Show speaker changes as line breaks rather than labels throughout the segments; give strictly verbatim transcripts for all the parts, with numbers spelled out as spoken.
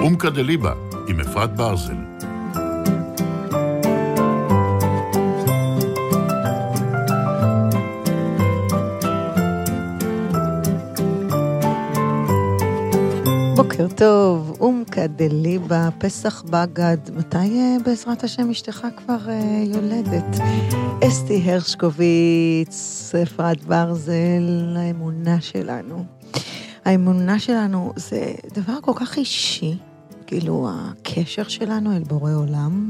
אומקה דליבה עם אפרת ברזל.
בוקר טוב, אומקה דליבה, פסח בגד, מתי בעזרת השם אשתך כבר יולדת? אסתי הרשקוביץ, אפרת ברזל, האמונה שלנו. האמונה שלנו זה דבר כל כך אישי, כאילו הקשר שלנו אל בורא עולם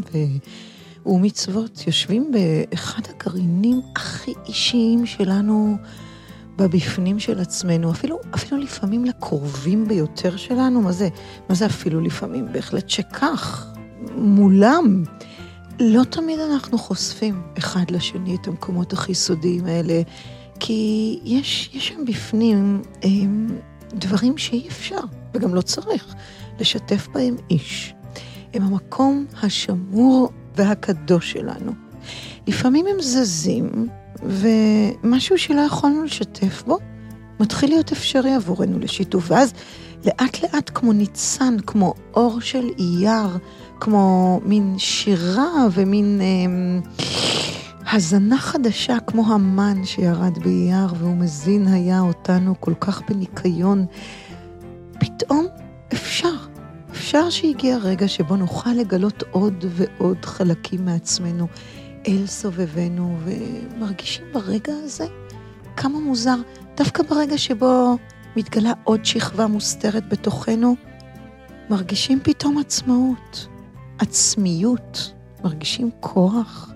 ומצוות יושבים באחד הגרעינים הכי אישיים שלנו בבפנים של עצמנו, אפילו, אפילו לפעמים לקרובים ביותר שלנו. מה זה? מה זה אפילו לפעמים? בהחלט שכך, מולם. לא תמיד אנחנו חושפים אחד לשני את המקומות הכי סודיים האלה, כי יש, יש שם בפנים הם, דברים שאי אפשר, וגם לא צריך, לשתף בהם איש. הם המקום השמור והקדוש שלנו. לפעמים הם זזים, ומשהו שלא יכולנו לשתף בו, מתחיל להיות אפשרי עבורנו לשיתוף. ואז לאט לאט כמו ניצן, כמו אור של אייר, כמו מין שירה ומין אה, הזנה חדשה, כמו המן שירד באייר, והוא מזין היה אותנו כל כך בניקיון. פתאום אפשר, אפשר שהגיע רגע שבו נוכל לגלות עוד ועוד חלקים מעצמנו, אל סובבנו, ומרגישים ברגע הזה כמה מוזר, דווקא ברגע שבו מתגלה עוד שכבה מוסתרת בתוכנו, מרגישים פתאום עצמאות, עצמיות, מרגישים כוח.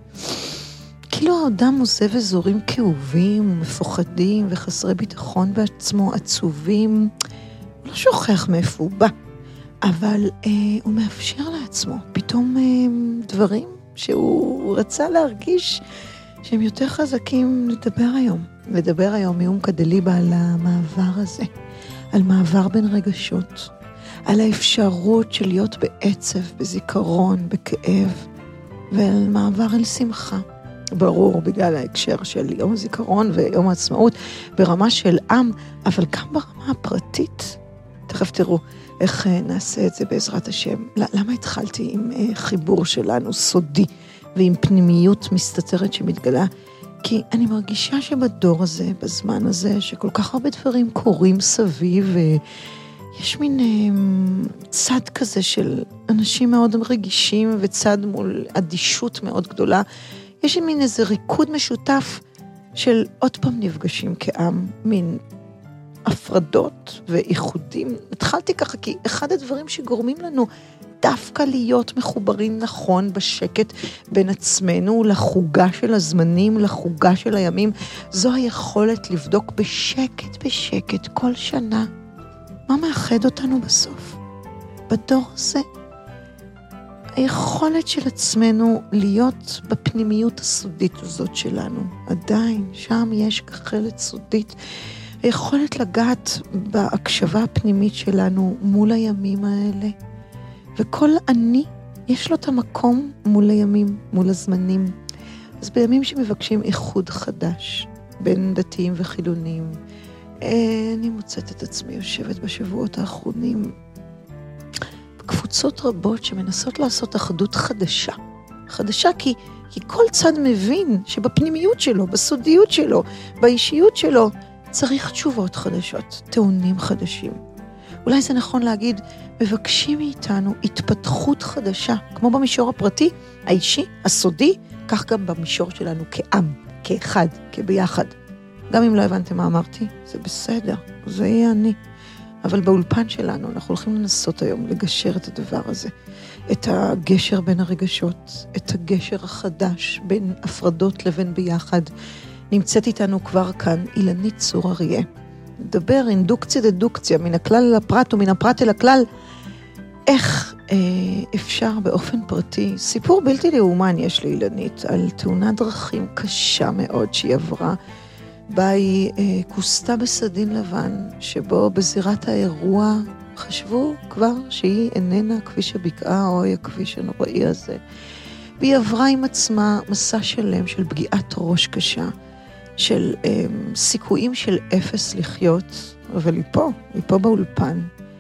כאילו האדם עוזב אזורים כאובים ומפוחדים וחסרי ביטחון בעצמו, עצובים, הוא לא שוכח מאיפה הוא בא, אבל אה, הוא מאפשר לעצמו פתאום אה, דברים שהוא רצה להרגיש שהם יותר חזקים. לדבר היום, לדבר היום מאומקה דליבה על המעבר הזה, על מעבר בין רגשות, על האפשרות של להיות בעצב, בזיכרון, בכאב, ועל מעבר אל שמחה. ברור, בגלל ההקשר של יום הזיכרון ויום העצמאות, ברמה של עם, אבל גם ברמה הפרטית. תכף תראו איך נעשה את זה בעזרת השם. למה התחלתי עם חיבור שלנו סודי, ועם פנימיות מסתתרת שמתגלה? כי אני מרגישה שבדור הזה, בזמן הזה, שכל כך הרבה דברים קורים סביב, יש מין צד כזה של אנשים מאוד רגישים, וצד מול אדישות מאוד גדולה. יש מין איזה ריקוד משותף של עוד פעם נפגשים כעם, מין הפרדות ואיחודים. התחלתי ככה, כי אחד הדברים שגורמים לנו דווקא להיות מחוברים נכון בשקט בין עצמנו לחוגה של הזמנים, לחוגה של הימים, זו היכולת לבדוק בשקט בשקט כל שנה מה מאחד אותנו בסוף. בדור הזה, היכולת של עצמנו להיות בפנימיות הסודית הזאת שלנו, עדיין שם יש כחלת סודית, היכולת לגעת בהקשבה הפנימית שלנו מול הימים האלה, וכל אני יש לו את המקום מול הימים, מול הזמנים. אז בימים שמבקשים איחוד חדש בין דתיים וחילונים, אני מוצאת את עצמי יושבת בשבועות האחרונים בקבוצות רבות שמנסות לעשות אחדות חדשה. חדשה כי, כי כל צד מבין שבפנימיות שלו, בסודיות שלו, באישיות שלו, צריך תשובות חדשות, טעונים חדשים. אולי זה נכון להגיד, מבקשים מאיתנו התפתחות חדשה, כמו במישור הפרטי, האישי, הסודי, כך גם במישור שלנו כעם, כאחד, כביחד. גם אם לא הבנתם מה אמרתי, זה בסדר, זה יהיה אני. אבל באולפן שלנו אנחנו הולכים לנסות היום לגשר את הדבר הזה, את הגשר בין הרגשות, את הגשר החדש בין הפרדות לבין ביחד. נמצאת איתנו כבר כאן אילנית צור אריה. נדבר אינדוקציה דדוקציה, מן הכלל אל הפרט ומן הפרט אל הכלל. איך אה, אפשר באופן פרטי, סיפור בלתי לאומן יש לאילנית, על תאונת דרכים קשה מאוד שהיא עברה, בה היא אה, כוסתה בסדין לבן, שבו בזירת האירוע חשבו כבר שהיא איננה כביש הבקעה או הכביש הנוראי הזה. והיא עברה עם עצמה מסע שלם של פגיעת ראש קשה, של אה, סיכויים של אפס לחיות, אבל היא פה, היא פה באולפן.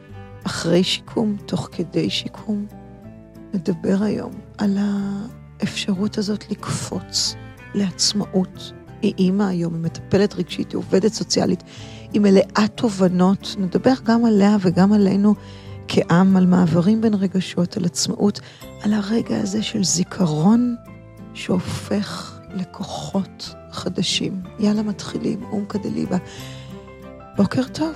אחרי שיקום, תוך כדי שיקום, נדבר היום על האפשרות הזאת לקפוץ לעצמאות. היא אימא היום, היא מטפלת רגשית, היא עובדת סוציאלית, היא מלאת תובנות. נדבר גם עליה וגם עלינו כעם, על מעברים בין רגשות, על עצמאות, על הרגע הזה של זיכרון שהופך לכוחות חדשים. יאללה, מתחילים, אום כדליבה. בוקר טוב.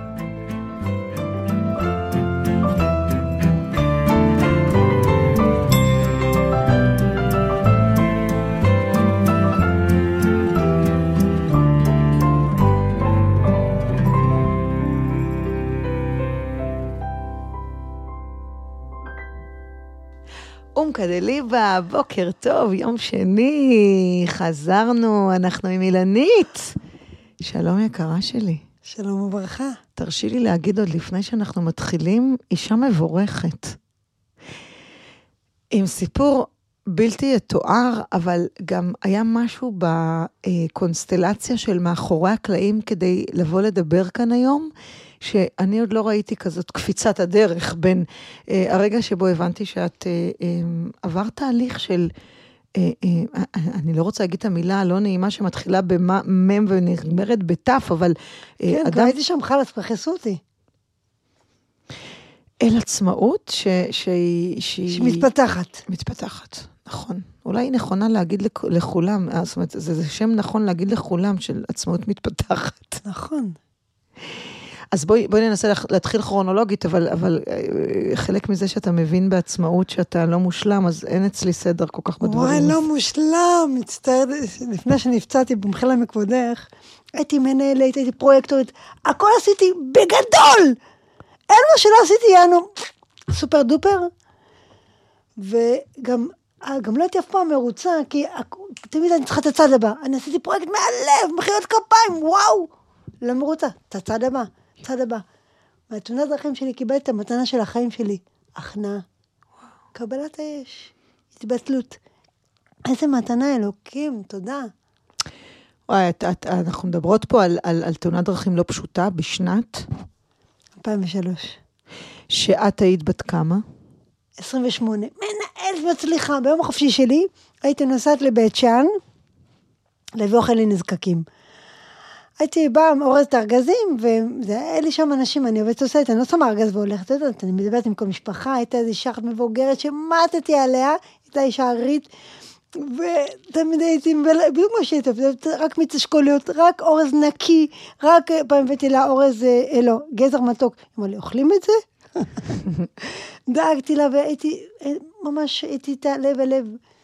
אום כדליבה, בוקר טוב, יום שני, חזרנו, אנחנו עם אילנית. שלום יקרה שלי.
שלום וברכה.
תרשי לי להגיד עוד לפני שאנחנו מתחילים, אישה מבורכת. עם סיפור בלתי יתואר, אבל גם היה משהו בקונסטלציה של מאחורי הקלעים כדי לבוא לדבר כאן היום, שאני עוד לא ראיתי כזאת קפיצת הדרך בין אה, הרגע שבו הבנתי שאת אה, אה, עברת תהליך של, אה, אה, אני לא רוצה להגיד את המילה הלא נעימה שמתחילה במם ונגמרת בתף, אבל
אה, כן, אדם... כבר הייתי שם חלס, פרחסו אותי.
אל עצמאות ש... שהיא... שהיא...
שמתפתחת.
מתפתחת, נכון. אולי היא נכונה להגיד לכ... לכולם, זאת אומרת, זה, זה שם נכון להגיד לכולם של עצמאות מתפתחת.
נכון.
אז בואי, בואי ננסה להתחיל כרונולוגית, אבל, אבל חלק מזה שאתה מבין בעצמאות שאתה לא מושלם, אז אין אצלי סדר כל כך בדברים.
וואי, לא מושלם, מצטער, לפני שנפצעתי במחילה מכבודך, הייתי מנהלת, הייתי פרויקטורית, הכל עשיתי בגדול! אין מה שלא עשיתי, יענו, סופר דופר, וגם גם לא הייתי אף פעם מרוצה, כי תמיד אני צריכה את הצד הבא, אני עשיתי פרויקט מהלב, מחיאות כפיים, וואו! לא מרוצה, את הצד הבא. צד הבא. מהתאונת דרכים שלי קיבלתי את המתנה של החיים שלי. הכנעה. קבלת האש. התבטלות. איזה מתנה אלוקים, תודה.
וואי, את, את, אנחנו מדברות פה על, על, על תאונת דרכים לא פשוטה בשנת?
אלפיים ושלוש.
שאת היית בת כמה?
עשרים ושמונה. מנהלת מצליחה. ביום החופשי שלי הייתי נוסעת לבית שאן, להביא אוכל לנזקקים. הייתי באה מאורזת ארגזים, והיה לי שם אנשים, אני עובדת סוציאלית, אני לא שמה ארגז והולכת, אני מדברת עם כל משפחה, הייתה איזו אישה מבוגרת שמטתי עליה, הייתה אישה ערית, ותמיד הייתי, בדיוק מה שהייתה, רק מתשקוליות, רק אורז נקי, רק פעם הבאתי לה אורז, לא, גזר מתוק, אמרה לי, אוכלים את זה? דאגתי לה, והייתי, ממש הייתי איתה לב אל לב,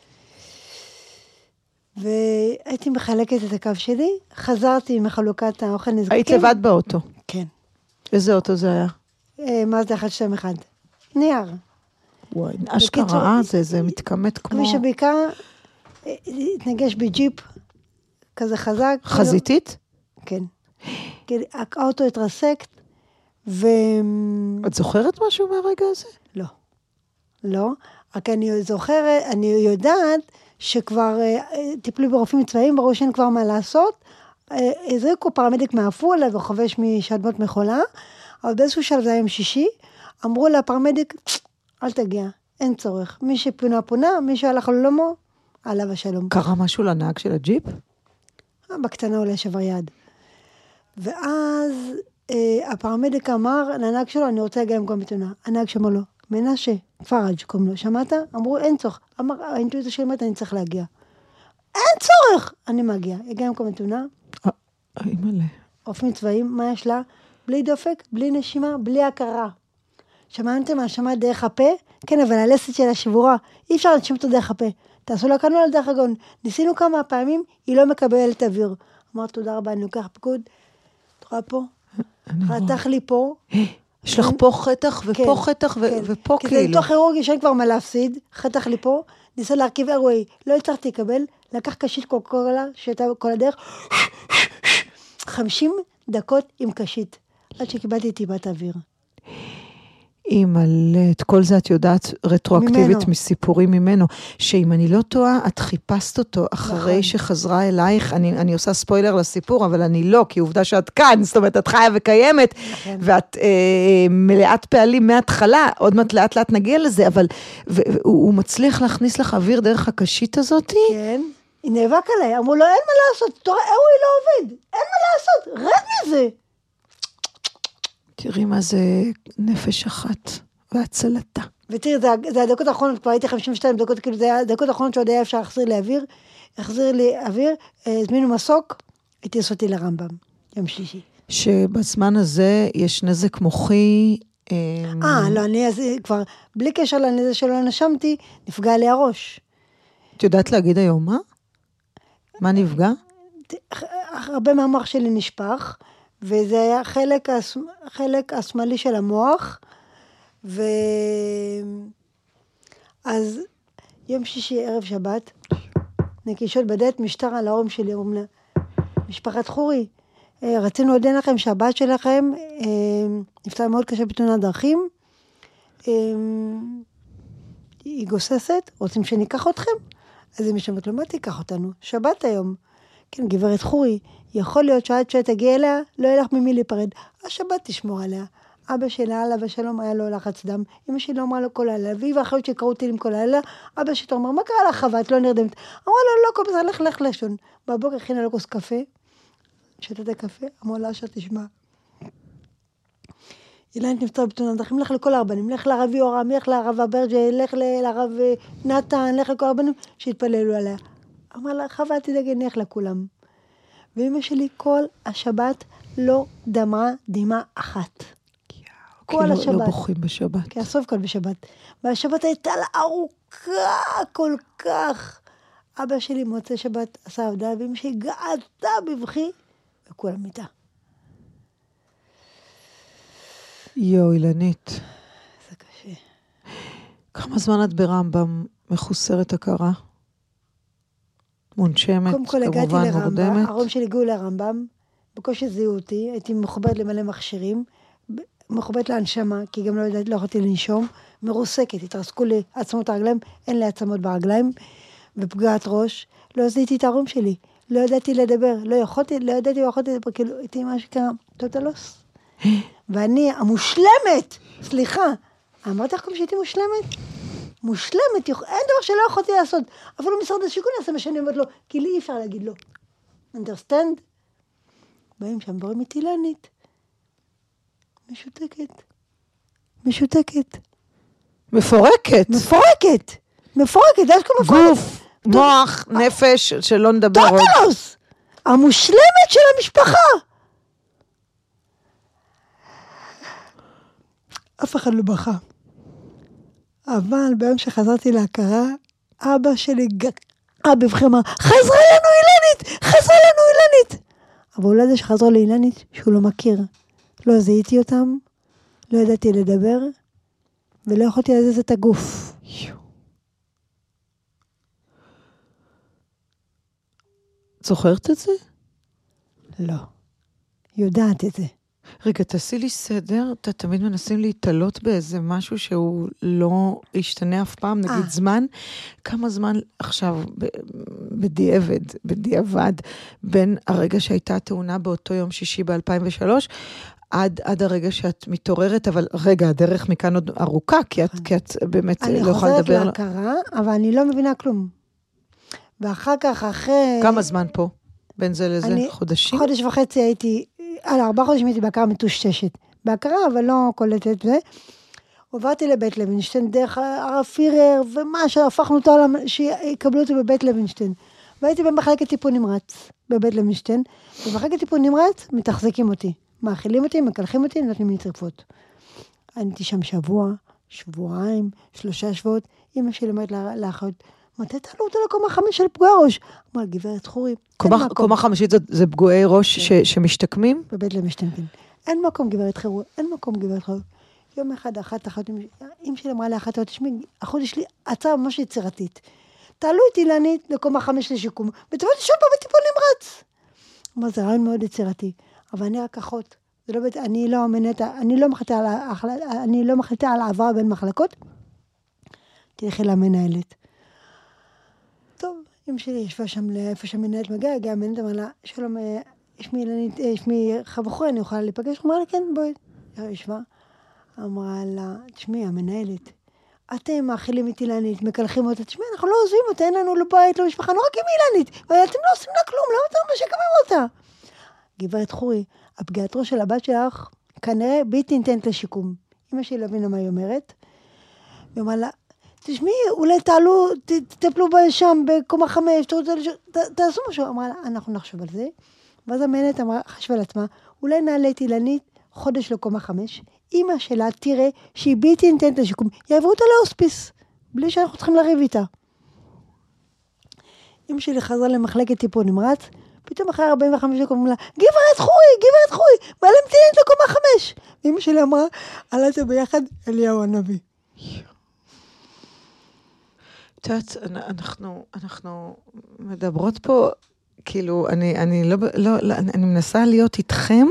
והייתי מחלקת את הקו שלי, חזרתי מחלוקת האוכל נזקקים.
היית לבד באוטו?
כן.
איזה אוטו זה היה?
מאזדה אחת שתיים אחד. נייר.
וואי, אשכרה, זה, זה מתכמת כמו...
כביש הבקעה, התנגש בג'יפ, כזה חזק.
חזיתית?
כן. האוטו התרסק, ו...
את זוכרת משהו מהרגע הזה?
לא. לא. רק אני זוכרת, אני יודעת, שכבר טיפלו ברופאים צבאיים, ברור שאין כבר מה לעשות, הזריקו פרמדיק מעפולה וחובש משדמות מחולה, אבל באיזשהו שלב זה היה יום שישי, אמרו לפרמדיק, אל תגיע, אין צורך, מי שפונה פונה, מי שהלך לעולמו, עליו השלום.
קרה משהו לנהג של הג'יפ?
בקטנה אולי שבר יד. ואז הפרמדיק אמר לנהג שלו, אני רוצה להגיע למקום בתאונה, הנהג שאמר לו, מנשה, פרג' קוראים לו, שמעת? אמרו, אין צורך. אמר, האינטואיציה של מת, אני צריך להגיע. אין צורך! אני מגיע. הגיע למקום בתאונה.
אימא'לה.
רופאים צבאיים, מה יש לה? בלי דופק, בלי נשימה, בלי הכרה. שמעתם מה? שמעת דרך הפה? כן, אבל הלסת שלה שבורה. אי אפשר לנשום אותו דרך הפה. תעשו לה קנול דרך הגאון. ניסינו כמה פעמים, היא לא מקבלת אוויר. אמרת, תודה רבה, אני לוקח פקוד. את רואה פה? חתך לי פה.
יש לך פה חתך ופה חתך ופה כאילו.
כי זה תוך כירורגי שאין כבר מה להפסיד, חתך לי פה, ניסה להרכיב אירועי, לא הצלחתי לקבל, לקח קשית קוקולה, שהייתה כל הדרך, חמישים דקות עם קשית, עד שקיבלתי טיפת אוויר.
אימא'לה, את כל זה את יודעת רטרואקטיבית ממנו. מסיפורים ממנו, שאם אני לא טועה, את חיפשת אותו אחרי נכון. שחזרה אלייך, אני, אני עושה ספוילר לסיפור, אבל אני לא, כי עובדה שאת כאן, זאת אומרת, את חיה וקיימת, נכון. ואת אה, מלאת פעלים מההתחלה, עוד מעט לאט לאט נגיע לזה, אבל הוא מצליח להכניס לך אוויר דרך הקשית הזאת?
כן, היא נאבק עליי, אמרו לו, אין מה לעשות, תראה, אורי לא עובד, אין מה לעשות, רד מזה.
תראי מה זה נפש אחת והצלתה.
ותראי, זה, זה הדקות האחרונות, כבר הייתי חמישים ושתיים דקות, כאילו זה הדקות האחרונות שעוד היה אפשר להחזיר לי אוויר, להחזיר לי אוויר, הזמינו מסוק, הייתי עשותי לרמב"ם, יום שלישי.
שבזמן הזה יש נזק מוחי...
אה, לא, אני אז כבר, בלי קשר לנזק שלא נשמתי, נפגע לי הראש.
את יודעת להגיד היום מה? מה נפגע?
הרבה מהמוח שלי נשפך, וזה היה חלק, חלק השמאלי של המוח, ו... אז יום שישי ערב שבת, נקישות בדלת משטר על ההורים שלי, אומרים לה, משפחת חורי, רצינו להודיע לכם שהבת שלכם נפצעה מאוד קשה בתאונת דרכים, היא גוססת, רוצים שניקח אתכם? אז היא משמעת לו, מה תיקח אותנו? שבת היום. כן, גברת חורי, יכול להיות שעד שתגיע אליה, לא יהיה לך ממי להיפרד. השבת תשמור עליה. אבא שלה, עליו השלום, היה לו לחץ דם. אמא שלי לא אמרה לו כל הלילה, והיא ואחיות שקראו טילים כל הלילה, אבא שלה אומר, מה קרה לך חווה? את לא נרדמת. אמרה לו, לא, כל בזר, לך, לך לשון. בבוקר הכינה לו כוס קפה, שתתה קפה, אמרה לה, שתשמע. אילנית נפטרה בתאונת דרכים, לך לכל הרבנים, לך לרב יורם, לך לרב אברג'ה, לך לרב נתן, לך לכל הרבנים, שהתפללו עליה. אמרה לה, חווה, תדאגי, נלך לכולם. ואמא שלי כל השבת לא דמעה דמעה אחת. כל השבת.
כי לא בוכים בשבת.
כי הסוף כל בשבת. והשבת הייתה לה ארוכה כל כך. אבא שלי מוצא שבת עשה עבודה, ואמא שלי געתה בבכי, וכולם מיטה.
יו, אילנית.
זה קשה.
כמה זמן את ברמב"ם מחוסרת הכרה? מונשמת,
קודם כל
כמובן מורדמת.
ההורים שלי הגיעו לרמב"ם, בקושי זיהו אותי, הייתי מחוברת למלא מכשירים, מחוברת להנשמה, כי גם לא ידעתי, לא יכולתי לנשום, מרוסקת, התרסקו לי עצמות הרגליים, אין לי עצמות ברגליים, ופגעת ראש, לא זיהיתי את ההורים שלי, לא ידעתי לדבר, לא יכולתי, לא ידעתי, לא יכולתי לדבר, כאילו, הייתי מה שקרה, טוטלוס. ואני המושלמת, סליחה, אמרתי לך כמו שהייתי מושלמת? מושלמת, אין דבר שלא יכולתי לעשות, אפילו משרד השיכון יעשה מה שאני אומרת לו, כי לי אי אפשר להגיד לו. understand? באים שם, באים איתי אילנית. משותקת. משותקת.
מפורקת.
מפורקת. מפורקת, יש כמו מפורקת.
גוף, מוח, נפש, שלא נדבר עוד.
טוטלוס! המושלמת של המשפחה. אף אחד לא בכה. אבל ביום שחזרתי להכרה, אבא שלי גאה בבכי אמר, חזרה לנו אילנית! חזרה לנו אילנית! אבל הוא לא יודע שחזרו לאילנית שהוא לא מכיר. לא זיהיתי אותם, לא ידעתי לדבר, ולא יכולתי להזיז את הגוף.
זוכרת את זה?
לא. יודעת את זה.
רגע, תעשי לי סדר, אתה תמיד מנסים להתעלות באיזה משהו שהוא לא ישתנה אף פעם, נגיד זמן, כמה זמן עכשיו בדיעבד, בדיעבד, בין הרגע שהייתה תאונה באותו יום שישי ב-אלפיים ושלוש, עד, עד הרגע שאת מתעוררת, אבל רגע, הדרך מכאן עוד ארוכה, כי את, כי את באמת לא יכולה לדבר.
אני חוזרת להכרה, אבל אני לא מבינה כלום. ואחר כך, אחרי...
כמה זמן פה? בין זה לזה?
אני,
חודשים?
חודש וחצי הייתי... על ארבעה חודשים הייתי בהכרה מטושטשת. בהכרה, אבל לא קולטת זה. עברתי לבית לוינשטיין, דרך הרב פירר, ומה שהפכנו אותו עולם, שיקבלו אותי בבית לוינשטיין. והייתי במחלקת טיפול נמרץ, בבית לוינשטיין. במחלקת טיפול נמרץ, מתחזקים אותי. מאכילים אותי, מקלחים אותי, נותנים לי תרופות. הייתי שם שבוע, שבועיים, שלושה שבועות. אמא שלי אומרת לאחיות, מתי תעלו אותה לקומה חמש של פגועי ראש? אמרה, גברת חורי,
קומה, קומה חמישית זה פגועי ראש ש, שמשתקמים?
בבית לוינשטיין, כן. אין מקום גברת חורי, אין מקום גברת חורי. יום אחד, אחת, אחת, אמא שלי אמרה לאחת, תשמעי, החודש שלי עצה ממש יצירתית. תעלו את אילנית לקומה חמש לשיקום, ותבואי שוב פעם בטיפול נמרץ. אמרה, זה רעיון מאוד יצירתי, אבל אני רק אחות, זה לא בית, אני לא מנהלת, אני לא מחליטה על, אני לא מחליטה על העברה בין מחלקות, תלכי למנהלת. טוב, אמא שלי ישבה שם לאיפה שהמנהלת מגיעה, הגיעה המנהלת, אמרה לה, שלום, יש מי אילנית, יש מי חבוכרי, אני יכולה להיפגש? אמרה לה, כן, בואי. ישבה, אמרה לה, תשמעי, המנהלת, אתם מאכילים את אילנית, מקלחים אותה, תשמעי, אנחנו לא עוזבים אותה, אין לנו לא בית, לא משפחה, נורא עם אילנית, ואתם לא עושים לה כלום, למה אתם משקמים אותה? גברת חורי, הפגיעת ראש של הבת שלך, כנראה בלתי ניתנת לשיקום. אמא שלי להבינה מה היא אומרת, היא אמרה לה, תשמעי, אולי תעלו, תטפלו שם בקומה חמש, תעשו משהו. אמרה לה, אנחנו נחשוב על זה. ואז המנהלת אמרה, חשבה לעצמה, אולי נעלה את אילנית חודש לקומה חמש, אמא שלה תראה שהיא בלתי ניתנת לשיקום, יעברו אותה להוספיס, בלי שאנחנו צריכים לריב איתה. אמא שלי חזרה למחלקת טיפול נמרץ, פתאום אחרי ארבעים וחמש דקות אמרה לה, גברת חורי, גברת חורי, מעלה המתינית לקומה חמש. ואמא שלי אמרה, עלתה ביחד אליהו הנביא.
את יודעת, אנחנו, אנחנו מדברות פה, כאילו, אני, אני לא, לא, לא, אני מנסה להיות איתכם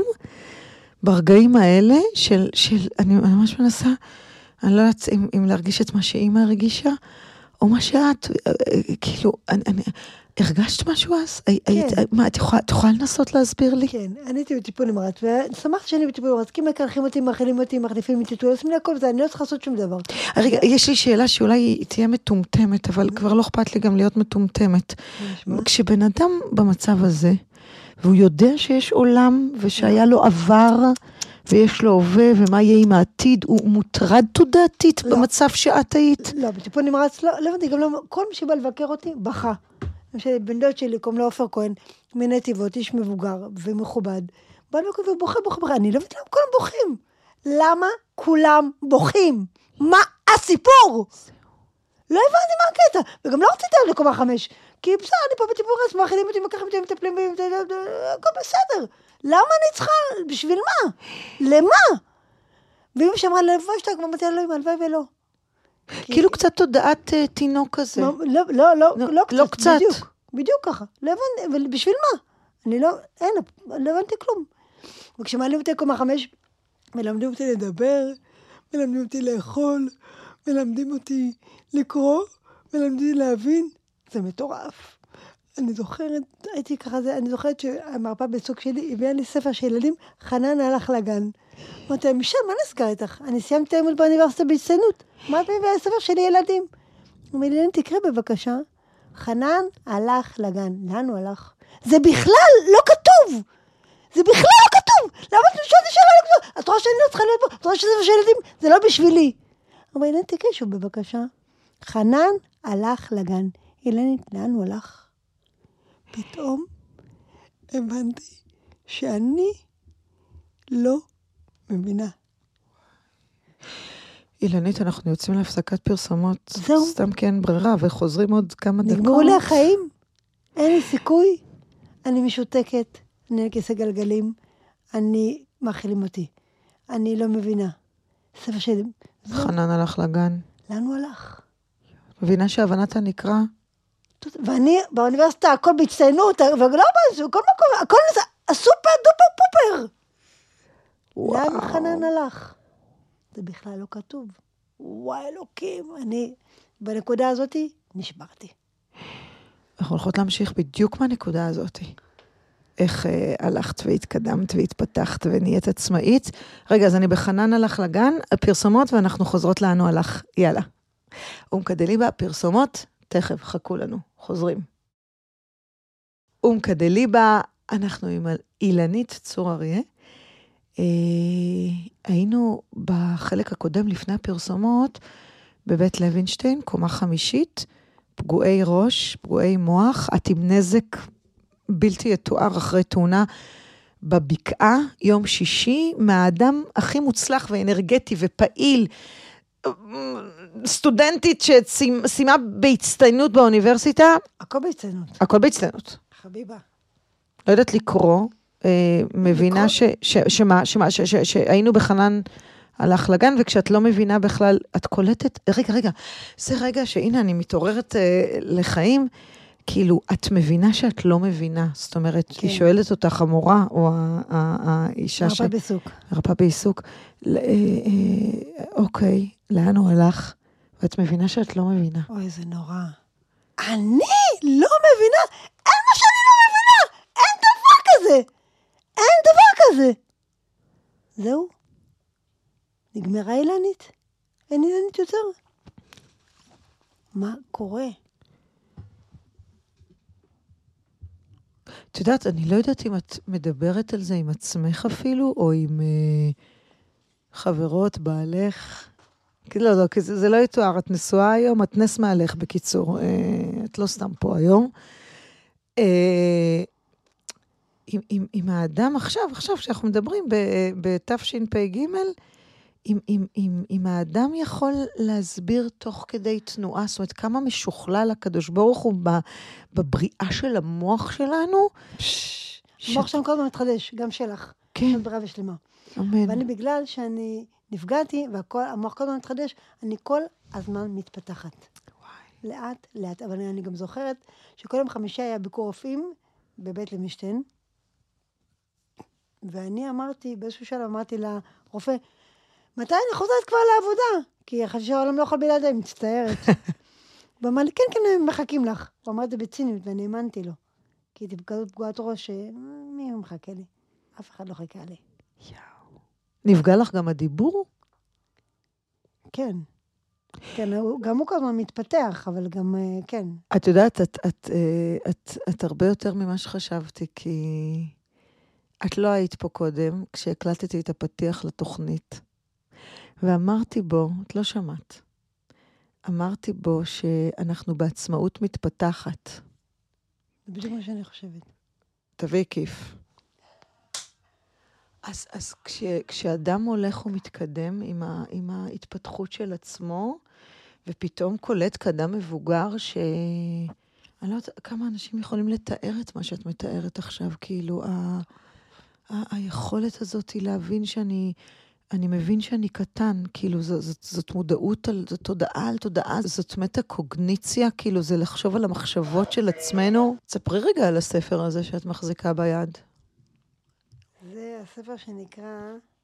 ברגעים האלה של, של, אני ממש מנסה, אני לא יודעת אם, אם להרגיש את מה שאימא הרגישה, או מה שאת, כאילו, אני, אני, הרגשת משהו אז?
כן.
היית, מה, את יכולה, את יכולה לנסות להסביר לי?
כן, אני הייתי בטיפול נמרץ, ושמחתי שאני בטיפול נמרץ, כי מקלחים אותי, מאכילים אותי, מחליפים אותי, עושים לי הכל, אני לא צריכה לעשות שום דבר.
רגע, יש לי שאלה שאולי היא תהיה מטומטמת, אבל כבר לא אכפת לי גם להיות מטומטמת. כשבן אדם במצב הזה, והוא יודע שיש עולם, ושהיה לו עבר, ויש לו הווה, ומה יהיה עם העתיד, הוא מוטרד תודעתית במצב שאת היית?
לא, בטיפול נמרץ, לא, לא הבנתי, גם לא, כל מי שבא לבקר אותי, בכה. בן דוד שלי, קוראים לו עופר כהן, מנתיבות, איש מבוגר ומכובד, בא לבקר ובוכה, בוכה, בוכה, אני לא יודעת למה כולם בוכים. למה כולם בוכים? מה הסיפור? לא הבנתי מה הקטע, וגם לא רציתי על לקומה חמש, כי בסדר, אני פה בטיפול נמרץ, מאכילים אותי, מקחים אותי, מטפלים בי, הכל בסדר. למה אני צריכה? בשביל מה? למה? ואם שאמרה, לבוא שתה, כמו מתי אלוהים, הלוואי ולא.
כאילו קצת תודעת תינוק כזה.
לא, לא, לא קצת, בדיוק, בדיוק ככה. לא הבנתי, ובשביל מה? אני לא, אין, לא הבנתי כלום. וכשמעלים אותי לקומה חמש, מלמדים אותי לדבר, מלמדים אותי לאכול, מלמדים אותי לקרוא, מלמדים אותי להבין. זה מטורף. אני זוכרת, הייתי ככה, אני זוכרת שהמרפאה בסוג שלי הביאה לי ספר של ילדים, חנן הלך לגן. אמרתי, מישל, מה נסגר איתך? אני סיימתי ללמוד באוניברסיטה בהצטיינות. מה את מביאה ספר של ילדים? הוא אומר לי, תקרא בבקשה. חנן הלך לגן. לאן הוא הלך? זה בכלל לא כתוב. זה בכלל לא כתוב. למה את שואלת שאלה לא כתוב? את רואה שאני לא צריכה להיות פה? את רואה שזה ספר של ילדים? זה לא בשבילי. הוא אומר לי, תקרא שוב בבקשה. חנן הלך לגן. אילנית, לאן הוא הלך? פתאום הבנתי שאני לא מבינה.
אילנית, אנחנו יוצאים להפסקת פרסומות.
זהו.
סתם כן ברירה, וחוזרים עוד כמה דקות.
נגמרו לי החיים. אין לי סיכוי. אני משותקת. אני על כיסא גלגלים. אני מאכילים אותי. אני לא מבינה. ספר שלי.
חנן הלך לגן.
לאן הוא הלך?
מבינה שהבנת הנקרא?
ואני באוניברסיטה, הכל בהצטיינות, ולא משהו, כל מקום, הכל נעשה, הסופר דופר פופר. לאן חנן הלך? זה בכלל לא כתוב. וואי אלוקים, אני בנקודה הזאת נשברתי.
אנחנו הולכות להמשיך בדיוק מהנקודה הזאת. איך אה, הלכת והתקדמת והתפתחת ונהיית עצמאית. רגע, אז אני בחנן הלך לגן, הפרסומות, ואנחנו חוזרות לאן הוא הלך. יאללה. אומקדליבה, פרסומות, תכף, חכו לנו, חוזרים. אומקדליבה, אנחנו עם אילנית צור אריה. אה, היינו בחלק הקודם לפני הפרסומות, בבית לוינשטיין, קומה חמישית, פגועי ראש, פגועי מוח, את עם נזק בלתי יתואר אחרי תאונה בבקעה, יום שישי, מהאדם הכי מוצלח ואנרגטי ופעיל, סטודנטית שסיימה בהצטיינות באוניברסיטה.
הכל בהצטיינות.
הכל בהצטיינות.
חביבה.
לא יודעת לקרוא, אה, מבינה ש, ש, שמה, שמה, ש, ש, שהיינו בחנן הלך לגן, וכשאת לא מבינה בכלל, את קולטת, רגע, רגע, זה רגע שהנה אני מתעוררת אה, לחיים, כאילו, את מבינה שאת לא מבינה. זאת אומרת,
כן.
היא שואלת אותך המורה, או ה- ה- האישה ש...
מרפאה בעיסוק.
מרפאה בעיסוק. ל- אה, אה, אוקיי, לאן הוא הלך? ואת מבינה שאת לא מבינה.
אוי, זה נורא. אני לא מבינה, אין מה שאני לא מבינה, אין דבר כזה, אין דבר כזה. זהו, נגמרה אילנית, אין אילנית יותר. מה קורה?
את יודעת, אני לא יודעת אם את מדברת על זה עם עצמך אפילו, או עם אה, חברות, בעלך. כי לא, לא, כי זה, זה לא יתואר, את נשואה היום, את נס מעלך בקיצור, אה, את לא סתם פה היום. אה, עם, עם, עם האדם עכשיו, עכשיו שאנחנו מדברים ב-תשפ"ג, אם, אם, אם, אם האדם יכול להסביר תוך כדי תנועה, זאת אומרת, כמה משוכלל הקדוש ברוך הוא בבריאה של המוח שלנו.
המוח שלנו כל הזמן מתחדש, גם שלך.
כן.
של בריאה ושלמה.
אמן.
ואני בגלל שאני נפגעתי, והמוח כל הזמן מתחדש, אני כל הזמן מתפתחת. וואי. לאט, לאט. אבל אני גם זוכרת שכל יום חמישי היה ביקור רופאים בבית לוינשטיין, ואני אמרתי, באיזשהו שלב אמרתי לרופא, מתי אני חוזרת כבר לעבודה? כי חשבתי שהעולם לא יכול בלעדיי, מצטערת. הוא אמר לי, כן, כן, הם מחכים לך. הוא אמר את זה בציניות, ואני האמנתי לו. כי הייתי כזאת פגועת ראש, מי מחכה לי? אף אחד לא חיכה לי.
יאו. נפגע לך גם הדיבור?
כן. כן, גם הוא כמובן מתפתח, אבל גם, כן.
את יודעת, את, את, את, את, את הרבה יותר ממה שחשבתי, כי את לא היית פה קודם, כשהקלטתי את הפתיח לתוכנית. ואמרתי בו, את לא שמעת, אמרתי בו שאנחנו בעצמאות מתפתחת.
זה בדיוק מה שאני חושבת.
תביאי כיף. אז, אז כש, כשאדם הולך ומתקדם עם, ה, עם ההתפתחות של עצמו, ופתאום קולט כאדם מבוגר ש... אני לא יודעת כמה אנשים יכולים לתאר את מה שאת מתארת עכשיו, כאילו, ה, ה, היכולת הזאת היא להבין שאני... אני מבין שאני קטן, כאילו, זאת, זאת, זאת מודעות, על, זאת תודעה על תודעה, זאת מטה-קוגניציה, כאילו, זה לחשוב על המחשבות של עצמנו. ספרי רגע על הספר הזה שאת מחזיקה ביד.
זה הספר שנקרא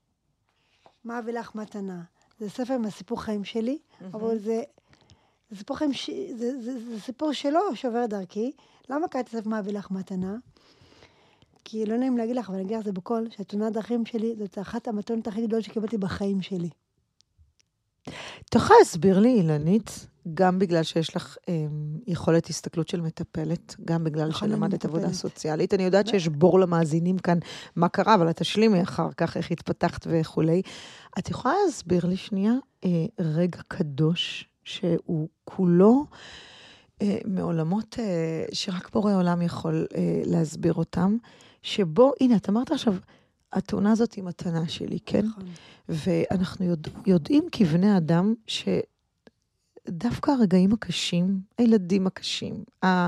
מה אביא לך מתנה. זה ספר מהסיפור חיים שלי, mm-hmm. אבל זה, זה, סיפור חיים ש... זה, זה, זה סיפור שלו שעובר דרכי. למה קראתי ספר מה אביא לך מתנה? כי לא נעים להגיד לך, אבל אני אגיד לך זה בכל, שהתאונת דרכים שלי, זאת אחת המתנות הכי גדולות שקיבלתי בחיים שלי.
תוכל להסביר לי, אילנית, גם בגלל שיש לך אה, יכולת הסתכלות של מטפלת, גם בגלל שלמדת עבודה סוציאלית. אני יודעת שיש בור למאזינים כאן מה קרה, אבל את תשלימי אחר כך איך התפתחת וכולי. את יכולה להסביר לי שנייה אה, רגע קדוש, שהוא כולו אה, מעולמות אה, שרק בורא עולם יכול אה, להסביר אותם, שבו, הנה, את אמרת עכשיו, התאונה הזאת היא מתנה שלי, כן?
נכון.
ואנחנו יודע, יודעים כבני אדם שדווקא הרגעים הקשים, הילדים הקשים,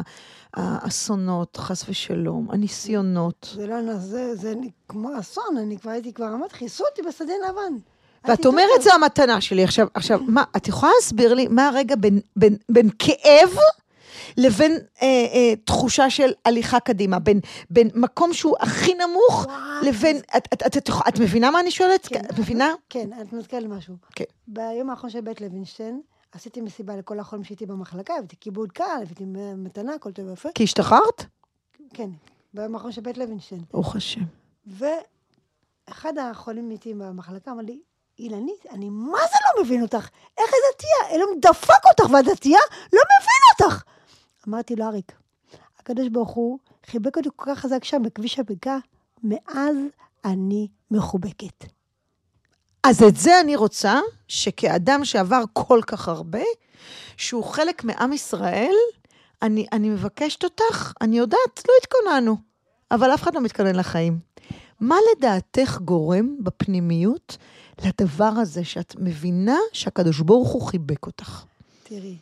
האסונות, חס ושלום, הניסיונות.
זה לא, זה, זה כמו אסון, אני כבר הייתי כבר אמרת, חיסו אותי בשדה לבן.
ואת אומרת, זו המתנה שלי. עכשיו, עכשיו, מה, את יכולה להסביר לי מה הרגע בין, בין, בין כאב לבין אה, אה, תחושה של הליכה קדימה, בין, בין מקום שהוא הכי נמוך, וואו. לבין, את, את, את, את, את מבינה מה אני שואלת?
כן,
את מבינה?
כן, את מזכירה לי משהו.
כן.
ביום האחרון של בית לוינשטיין, עשיתי מסיבה לכל החולים שהייתי במחלקה, הבאתי כיבוד קל, הבאתי מתנה, כל טוב ויפה.
כי השתחררת?
כן, ביום האחרון של בית לוינשטיין.
ברוך השם.
ואחד החולים איתי במחלקה אמר לי, אילנית, אני מה זה לא מבין אותך? איך היא דתייה? אלוהים דפק אותך, והדתייה לא מבין אותך. אמרתי לו, אריק, הקדוש ברוך הוא חיבק אותי כל כך חזק שם בכביש הבקעה, מאז אני מחובקת.
אז את זה אני רוצה, שכאדם שעבר כל כך הרבה, שהוא חלק מעם ישראל, אני, אני מבקשת אותך, אני יודעת, לא התכוננו, אבל אף אחד לא מתכונן לחיים. מה לדעתך גורם בפנימיות לדבר הזה שאת מבינה שהקדוש ברוך הוא חיבק אותך?
תראי,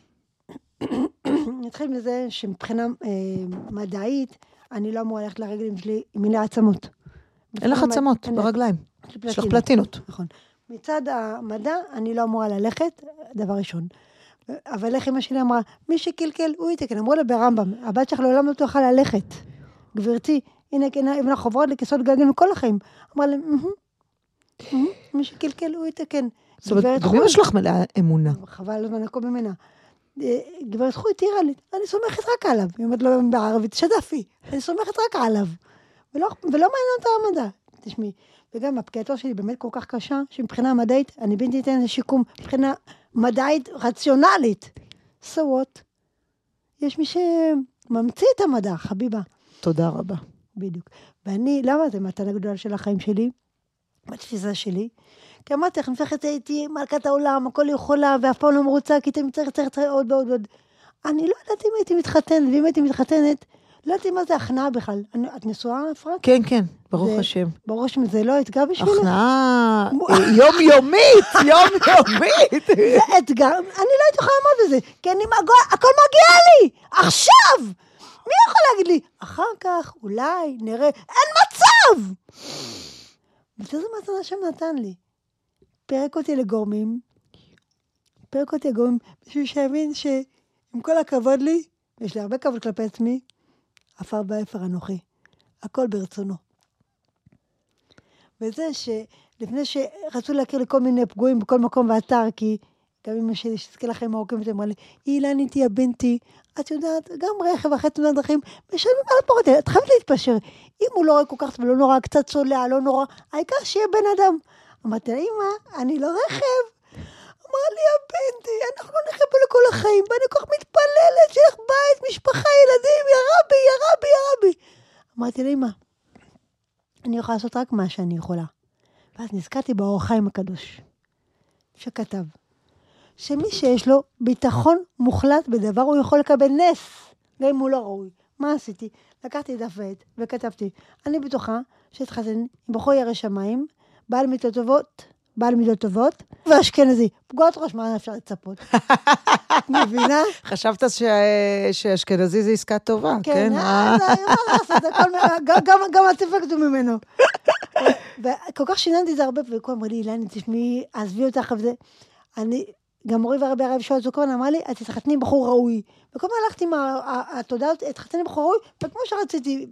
נתחיל מזה שמבחינה אה, מדעית, אני לא אמורה ללכת לרגלים שלי עם מיני עצמות.
אין לך עצמות ברגליים, יש לך פלטינות.
נכון. מצד המדע, אני לא אמורה ללכת, דבר ראשון. אבל איך אמא שלי אמרה, מי שקלקל, הוא יתקן. אמרו לה ברמב"ם, הבת שלך לעולם לא תוכל ללכת. גברתי, הנה, אם אנחנו עוברות לכיסאות גלגלים מכל החיים. אמרה לה, מי שקלקל, הוא יתקן.
זאת אומרת, גם אמא שלך מלאה אמונה.
חבל, לא מנקו ממנה. גברת חוי, תראה לי, אני סומכת רק עליו. היא אומרת לו בערבית, שדפי, אני סומכת רק עליו. ולא מעניין אותה המדע. תשמעי, וגם הפקיעתו שלי באמת כל כך קשה, שמבחינה מדעית, אני בינתי אתן לשיקום, מבחינה מדעית רציונלית. So what? יש מי שממציא את המדע, חביבה.
תודה רבה.
בדיוק. ואני, למה זה מתנה גדולה של החיים שלי? בתפיסה שלי? כי אמרתי, אני מפחדת הייתי מלכת העולם, הכל יכולה, ואף פעם לא מרוצה, כי אתם צריך, צריך, צריך עוד ועוד ועוד. אני לא יודעת אם הייתי מתחתנת, ואם הייתי מתחתנת, לא יודעת מה זה הכנעה בכלל. את נשואה, אפרת?
כן, כן, ברוך השם.
ברוך השם, זה לא אתגר בשבילך?
הכנעה יומיומית, יומיומית.
זה אתגר, אני לא הייתי יכולה לעמוד בזה, כי אני, הכל מגיע לי, עכשיו! מי יכול להגיד לי? אחר כך, אולי, נראה, אין מצב! וזה מתנה שהם נתן לי. פרק אותי לגורמים, פרק אותי לגורמים, בשביל שהבין שעם כל הכבוד לי, ויש לי הרבה כבוד כלפי עצמי, אפר ואפר אנוכי. הכל ברצונו. וזה שלפני שרצו להכיר לכל מיני פגועים בכל מקום ואתר, כי גם אמא שלי שתזכה לכם מרוקמת, אמרה לי, אילן איתי הבנתי, את יודעת, גם רכב אחרי תאונת דרכים, משלמים על הפרות, את חייבת להתפשר. אם הוא לא רואה כל כך ולא נורא, קצת צולע, לא נורא, העיקר שיהיה בן אדם. אמרתי לה, אמא, אני לא רכב. אמרה לי, הבנתי, אנחנו לא נחיה פה לכל החיים, ואני כל כך מתפללת, שלך בית, משפחה, ילדים, יא רבי, יא רבי, יא רבי. אמרתי לה, אמא, אני יכולה לעשות רק מה שאני יכולה. ואז נזכרתי באור החיים הקדוש, שכתב, שמי שיש לו ביטחון מוחלט בדבר, הוא יכול לקבל נס, גם אם הוא לא ראוי. מה עשיתי? לקחתי דף ועט וכתבתי, אני בטוחה שהתחתן עם בחור ירא שמיים, בעל מידות טובות, בעל מידות טובות, ואשכנזי, פגועת ראש, מה אפשר לצפות? מבינה?
חשבת שאשכנזי זה עסקה טובה, כן?
כן, מה לעשות, גם התפקדו ממנו. וכל כך שיננתי זה הרבה, וכל אמר לי, אילני, תשמעי, עזבי אותך, וזה, אני, גם מורי והרבי הרב שואל זוכרן, אמר לי, את תתחתני עם בחור ראוי. וכל מה הלכתי עם התודעה, תתחתני עם בחור ראוי, וכמו שרציתי,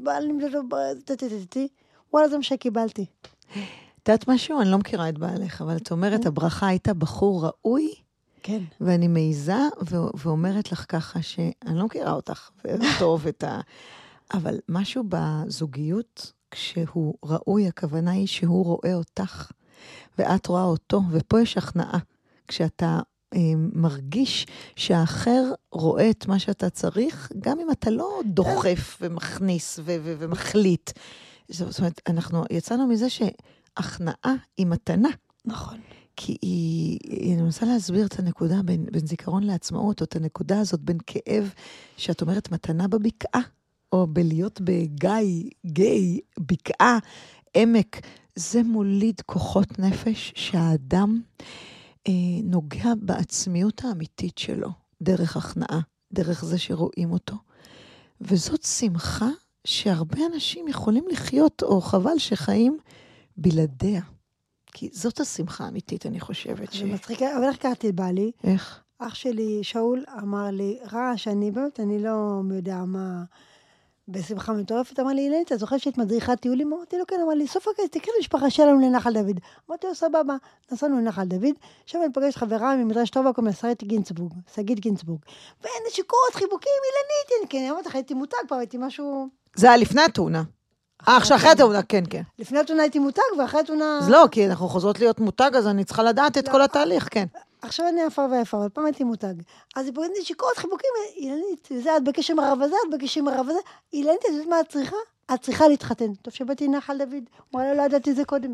וואלה, זה מה שקיבלתי.
את יודעת משהו? אני לא מכירה את בעלך, אבל את אומרת, הברכה הייתה בחור ראוי,
כן.
ואני מעיזה ואומרת לך ככה, שאני לא מכירה אותך, וטוב את ה... אבל משהו בזוגיות, כשהוא ראוי, הכוונה היא שהוא רואה אותך, ואת רואה אותו, ופה יש הכנעה. כשאתה אה, מרגיש שהאחר רואה את מה שאתה צריך, גם אם אתה לא דוחף ומכניס ו- ו- ומחליט. זאת אומרת, אנחנו יצאנו מזה שהכנעה היא מתנה.
נכון.
כי היא, אני רוצה להסביר את הנקודה בין, בין זיכרון לעצמאות, או את הנקודה הזאת בין כאב, שאת אומרת מתנה בבקעה, או בלהיות בגיא, גיא, בקעה, עמק. זה מוליד כוחות נפש שהאדם אה, נוגע בעצמיות האמיתית שלו, דרך הכנעה, דרך זה שרואים אותו. וזאת שמחה שהרבה אנשים יכולים לחיות, או חבל שחיים בלעדיה. כי זאת השמחה האמיתית, אני חושבת.
זה מצחיק, אבל איך קראתי בעלי?
איך?
אח שלי, שאול, אמר לי, רע, שאני באמת, אני לא יודע מה, בשמחה מטורפת, אמר לי, אילן, אתה זוכר שהיית מדריכת טיולים? אמרתי לו, כן, אמר לי, סוף הקיץ, תקרא למשפחה שלנו לנחל דוד. אמרתי לו, סבבה, נסענו לנחל דוד, שם אני פגש חברה ממדרש טובה, קוראים לה שרית גינצבורג, שגית גינצבורג. ואין נשיקות, חיבוקים, אילנית, כן, אמרתי לך, הייתי מותג פעם, הייתי משהו...
זה היה לפני התאונה. אה, עכשיו אחרי התאונה, כן, כן.
לפני התאונה הייתי מותג, ואחרי התאונה...
אז לא, כי אנחנו חוזרות להיות מותג, אז אני צריכה לדעת את כל התהליך, כן.
עכשיו אני אפר ואפר, אבל פעם הייתי מותג. אז היא פוגעת נשיקות, חיבוקים, אילנית, זה את בקשר עם הרב הזה, את בקשר עם הרב הזה. אילנית, את יודעת מה את צריכה? את צריכה להתחתן. טוב שבאתי נחל דוד. אמרה, לא ידעתי זה קודם.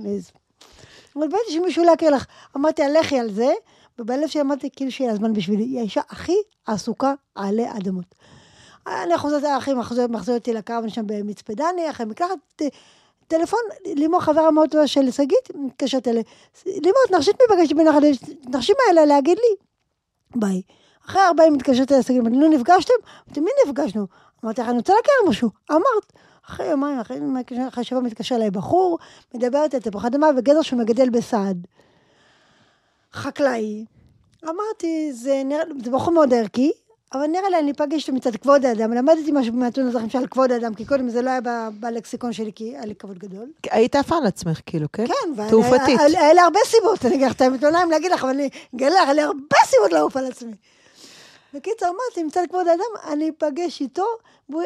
אבל באתי שמישהו להכיר לך. אמרתי, הלכי על זה, ובלב שלי אמרתי, כאילו שיהיה הזמן בשבילי. היא האישה הכי עסוקה עלי אדמות. אני חוזרת, אחי מחזור אותי לקו, אני שם במצפדני, אחרי מקלחת, טלפון, לימור חברה מאוד טובה של שגית, מתקשרת אלה, לימור, נרשית מפגשת בנחל, נרשים האלה להגיד לי, ביי. אחרי ארבעים מתקשרת אלה, שגית, אמרתי, נו נפגשתם? אמרתי, מי נפגשנו? אמרתי, אני רוצה להכיר משהו. אמרת, אחרי יומיים, אחרי שבוע מתקשר אליי בחור, מדברת על תפוחת אדמה, וגזר שהוא מגדל בסעד. חקלאי, אמרתי, זה, נראה, זה בחור מאוד ערכי, אבל נראה לי, אני פגשתי מצד כבוד האדם, למדתי משהו מהתאונות דרכים של כבוד האדם, כי קודם זה לא היה בלקסיקון שלי, כי היה לי כבוד גדול.
היית עפה על עצמך, כאילו, כן?
כן,
תעופתית.
היה לי הרבה סיבות, אני אגיד לך, אני מתלונן להגיד לך, אבל אני גלה, היה לי הרבה סיבות לעוף על עצמי. בקיצור, אמרתי, מצד כבוד האדם, אני אפגש איתו, והוא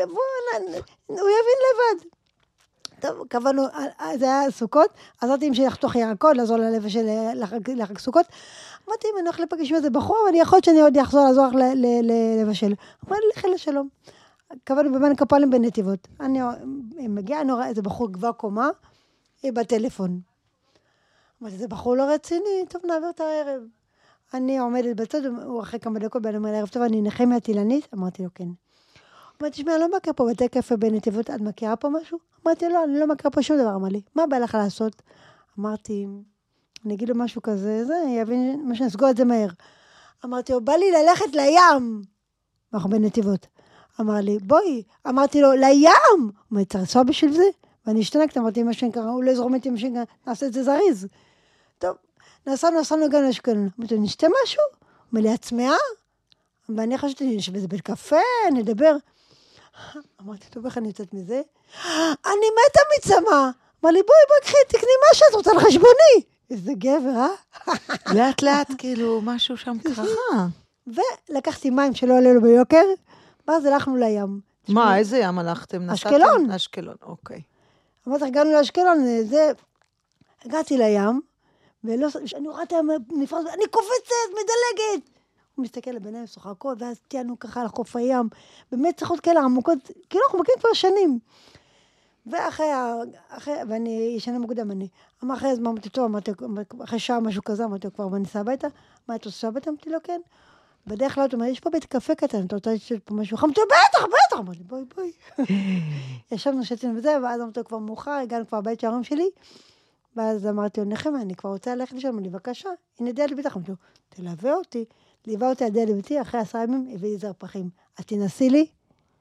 יבין לבד. טוב, קבענו, זה היה סוכות, אז אמרתי אם שיחתוך ירקות, לעזור ללב של לחג סוכות, אמרתי אם אני הולך לפגש עם איזה בחור, אני יכול שאני עוד יחזור לעזור לבשל. אמרתי, לכי לשלום. קבענו בבנק הפועלים בנתיבות. אני מגיעה, אני רואה איזה בחור גבוה קומה, היא בטלפון. אמרתי, זה בחור לא רציני, טוב, נעבור את הערב. אני עומדת בצד, הוא אחרי כמה דקות, ואני אומר, ערב טוב, אני נחמיה תילנית? אמרתי לו, כן. אמרתי, תשמע, אני לא מכיר פה בתי קפה בנתיבות, את מכירה פה משהו? אמרתי, לא, אני לא מכירה פה שום דבר, אמר לי, מה בא לך לעשות? אמרתי, אני אגיד לו משהו כזה, זה, יבין, מה שנסגור את זה מהר. אמרתי לו, בא לי ללכת לים. אנחנו בנתיבות. אמר לי, בואי. אמרתי לו, לים! הוא אומר, צריך לנסוע בשביל זה? ואני השתנקת, אמרתי, מה שנקרא, הוא לא יזרום איתי, מה שנקרא, נעשה את זה זריז. טוב, נסענו, נסענו גם לאשקלון. אמרתי לו, נשתה משהו? הוא אומר לי, את צמאה? ואני חשבתי, שבזה בית קפה, נדבר. אמרתי, טוב, איך אני יוצאת מזה? אני מתה מצמה. אמר לי, בואי, בואי, קחי, תקני מה שאת רוצה על חשבוני. איזה גבר, אה?
לאט לאט, כאילו, משהו שם קרה.
ולקחתי מים שלא עלה לו ביוקר, ואז הלכנו לים.
מה, איזה ים הלכתם?
אשקלון.
אשקלון, אוקיי.
אמרתי, הגענו לאשקלון, זה... הגעתי לים, ולא... אני רואה את הנפרס, אני קופצת, מדלגת. הוא מסתכל לביניים, שוחקות, ואז תיינו ככה על חוף הים. באמת צריכות כאלה עמוקות, כאילו אנחנו מכירים כבר שנים. ואחרי, אחרי, ואני ישנה מוקדם, אני, אמר אחרי הזמן, אמרתי, טוב, אמרתי, אחרי שעה משהו כזה, אמרתי, כבר בניסה הביתה, מה את עושה הביתה? אמרתי לו, כן. בדרך כלל, אומר, יש פה בית קפה קטן, אתה רוצה לשבת פה משהו? אמרתי לו, בטח, בטח, אמרתי, בואי, בואי. ישבנו שתינו וזה, ואז אמרתי לו, כבר מאוחר, הגענו כבר הבית שההורים שלי, ואז אמרתי לו, נחמה, אני כבר רוצה ללכת לשם, אני בבקשה, הנה דלת ביתך, אמרתי לו, תלווה אותי, ליווה אותי הדלת ביתי, אחרי עשרה ימים, הביא לי זר פרחים. את תנסי לי?